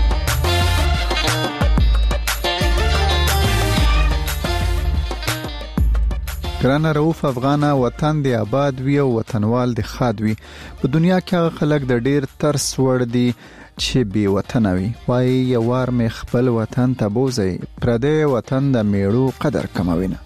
ګرانه رؤوف افغانه، وطن دی آباد وي او وطنوال دی خاد وي. په دنیا کې هغه خلک د ډېر ترس وړ دي چې بې وطنه وي. وایي یو وار مې خپل وطن ته بوځئ، پردی وطن د میړو قدر کموي نه.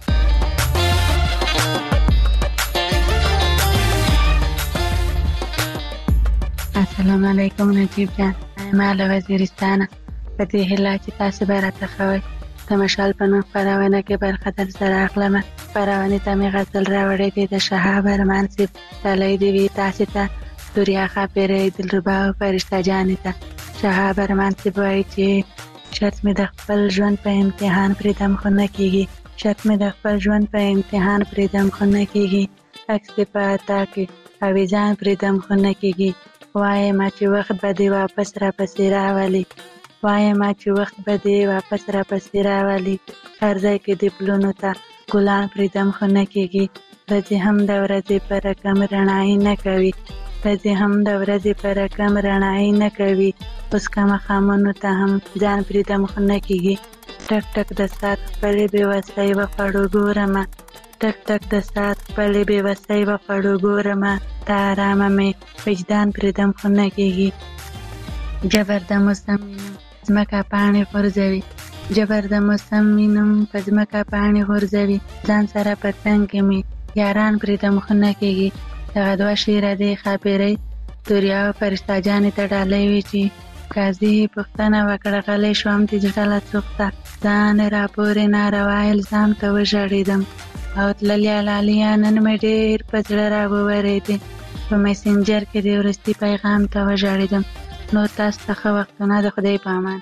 السلام علیکم نجیب جان، ما له وزیرستانه په دې هیله چې تاسو به راته ښه د مشال په نوم خپرونه کې برخه در سره اخلم. خپرونې ته مې غزل راوړی دی د شهاب ارمان صاحب. ډالۍ دې وي تاسې ته، دوریا خاپیرې دلربا او فرشته جانې ته. شهاب ارمان صاحب وایي چې شرط مې د خپل ژوند په امتحان پرېږدم خو نه کېږي، شک مې د خپل ژوند په امتحان پرېږدم خو نه کېږي، عکس دې په عطا کې اویزان پرېږدم خو نه کېږي. وایم چې وخت به دې واپس راپسې راولي، وایم چې وخت به دې واپس راپسې راولي. هر ځای کې دې پلونو ته ګلان پرېږدم خو نه کېږي. ورځې هم د ورځې په رقم رڼایي نه کوي، ورځې هم د ورځې په رقم رڼایي نه کوي. اوس که ماښامونو ته هم ځان پرېږدم خو نه کېږي. ټک ټک د ساعت خپلې بېوسۍ وخوړو ګورمه، ټک ټک د ساعت خپلې بېوسۍ وخوړو ګورمه. د ارامه مې وجدان پرېږدم خو نه کېږي. جبر د موسم وینم ځمکه پاڼې غورځوي، جبر د موسم وینم په ځمکه پاڼې غورځوي. ځان سره په څنګ کې مې یاران پرېږدم خو نه کېږي. دغه دوه شعره دې ښاپېرۍ توریاو فرشته جانې ته ډالۍ وي چې قاضي پوښتنه وکړه غلی شوم د زړه له سوخته. ځان راپورې ناروا الزام ته وژړېدم او تللیا لالیا نن مې ډېر په زړه راوورېدې. په میسنجر کې د وروستي پیغام ته وژړېدم. نور تاسو ته ښه وختونه، د خدای په امان.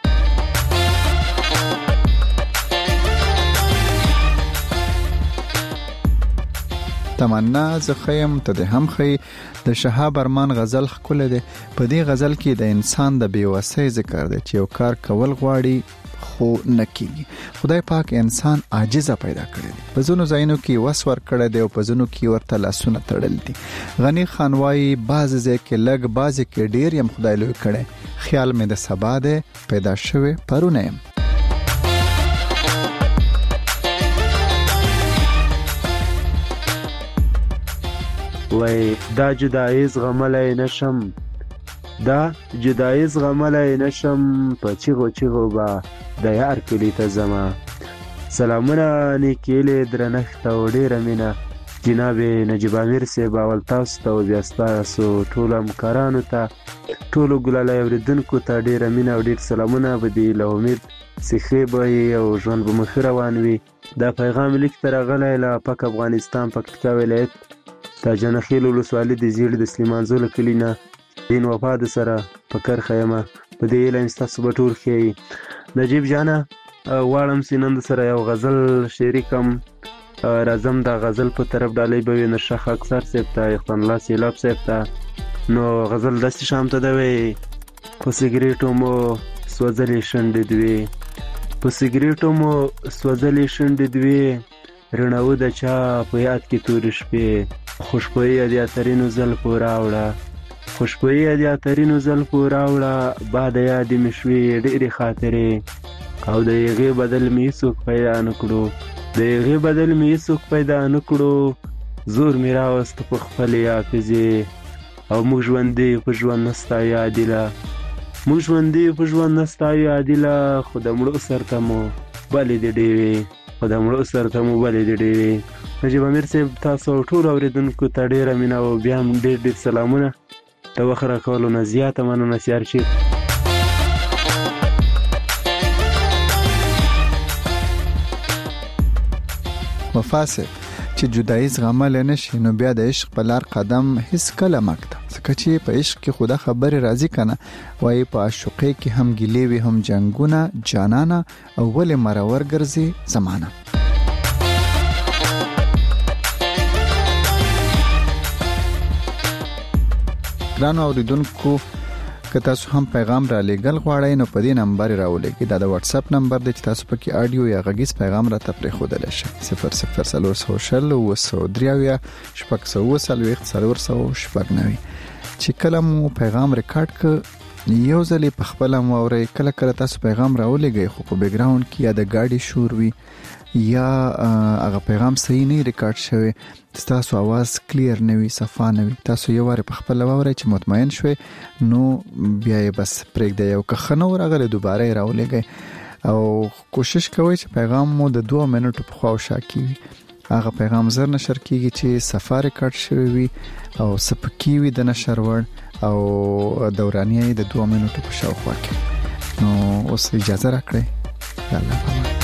تمنا زه خیم ته د هم خی د شهاب ارمان غزل ښکلی دی. په دې غزل کې د انسان د بېوسۍ ذکر دی چې یو کار کول غواړي خو نه کیږي. خدای پاک انسان عاجزه پیدا کړی دی، په ځینو ځایونو کې وس ورکړی دی او په ځینو کې ورته لاسونه تړل دي. غنی خان وایي بعضې ځای کې لږ، بعضې کې ډېر یم خدای لوی کړی. خیال مې د سبا دی پیدا شوی پرونه یم. وای دا جدایي زغملی نشم، دا جدایي زغملی نشم، په چیغو چیغو به د یار کلي ته ځمه. سلامونه نیکیلې درنښت او ډېره مینه جناب نجیب امیر صاحب، اول تاسو ته او بیا ستاسو ټولو همکارانو ته، ټولو ګلالی اورېدونکو ته ډېره مینه او ډېر سلامونه به دي. له امید سیخې به او ژوند به مخې روان وي. دا پیغام لیک ته راغلی له پاک افغانستان پکتیکا ولایت د جنخیل ولسوالۍ د زیړ د سلیمان زو له کلي نه دین وفا د سره په کرښه یمه. په دې هیله یم ستاسو به ټول ښه یي. نجیب جانه غواړم چې نن د سره یو غزل شریکم. راځم د غزل په طرف ډالۍ به وي نرشه خاکسار صاحب ته، اختن الله سیلاب صاحب ته. نو غزل داسې شام ته ده وی په سګریټو مو سوځلې شونډې دوې، په سګریټو مو سوځلې شونډې دوې، رڼاو د چا په یاد کې تورې شپې، خوشبویي د اترینو زلفو راوړه، خوشبویي د اترینو زلفو راوړه، بعد یادې مې شوې ډېرې خاطرې، او د هغې بدل مې هېڅوک پیدا نه کړو، د هغې بدل مې هېڅوک پیدا نه کړو، زور مې راوست په خپلې حافظې، او موږ ژوندي په ژوند نه ستایو عادله، موږ ژوندي په ژوند نه ستایو عادله، خو د مړو سر ته مو بلې دې ډېوې، خو د مړو سر ته مو بلې دې ډېوې. نجیب امیر صاحب تاسو ټولو اورېدونکو ته ډېره مینه او بیا هم ډېر ډېر سلامونه. د وخت راکولو نه زیاته مننه سیار شیخ. وفا صاحب چې جدایي زغملی نه شي نو بیا د عشق په لار قدم هیڅ کله مکته، ځکه چې په عشق کې خدا خبرې راځي کنه. وایي په عاشقۍ کې هم ګیلې وي هم جنګونه جانانه، او ولې مرور ګرځي زمانه. ګرانو اوریدونکو که تاسو هم پیغام را لېږل غواړئ نو په دې نمبر راولېږئ. دا د واتس اپ نمبر دی چې تاسو پکې اډیو یا غږیز پیغام راته پرېښودلی شئ. صفر صفر څلور سوه شل اووه سوه درې اویا شپږ سوه اووه څلوېښت څلور سوه شپږ نوي. چې کله مو پیغام ریکارډ کړ یو ځل په خپله مو اورئ، کله کله تاسو پیغام راولېږئ خو په بیکګراوند کې یا د ګاډي شور وي یا هغه پیغام صحیح نه ریکارډ شوی، تاسو आवाज کلیر نه وي، صفا نه وي. تاسو یو واره په خپل واورئ چې مطمئن شوي نو بیا یې بس پرېږدئ، او که ښه نه ورغلی دوباره یې راولېږئ، او کوشش کوئ چې پیغام مو د دوه منټو په خوا او شا کې وي. هغه پیغام زر نشر کیږي چې صفا ریکارډ شوی وي او سپکی وي د نشر وړ، او دورانیه د دوه منټو په شاوخوا کې. نو اوس اجازه راکړئ. الله پامان.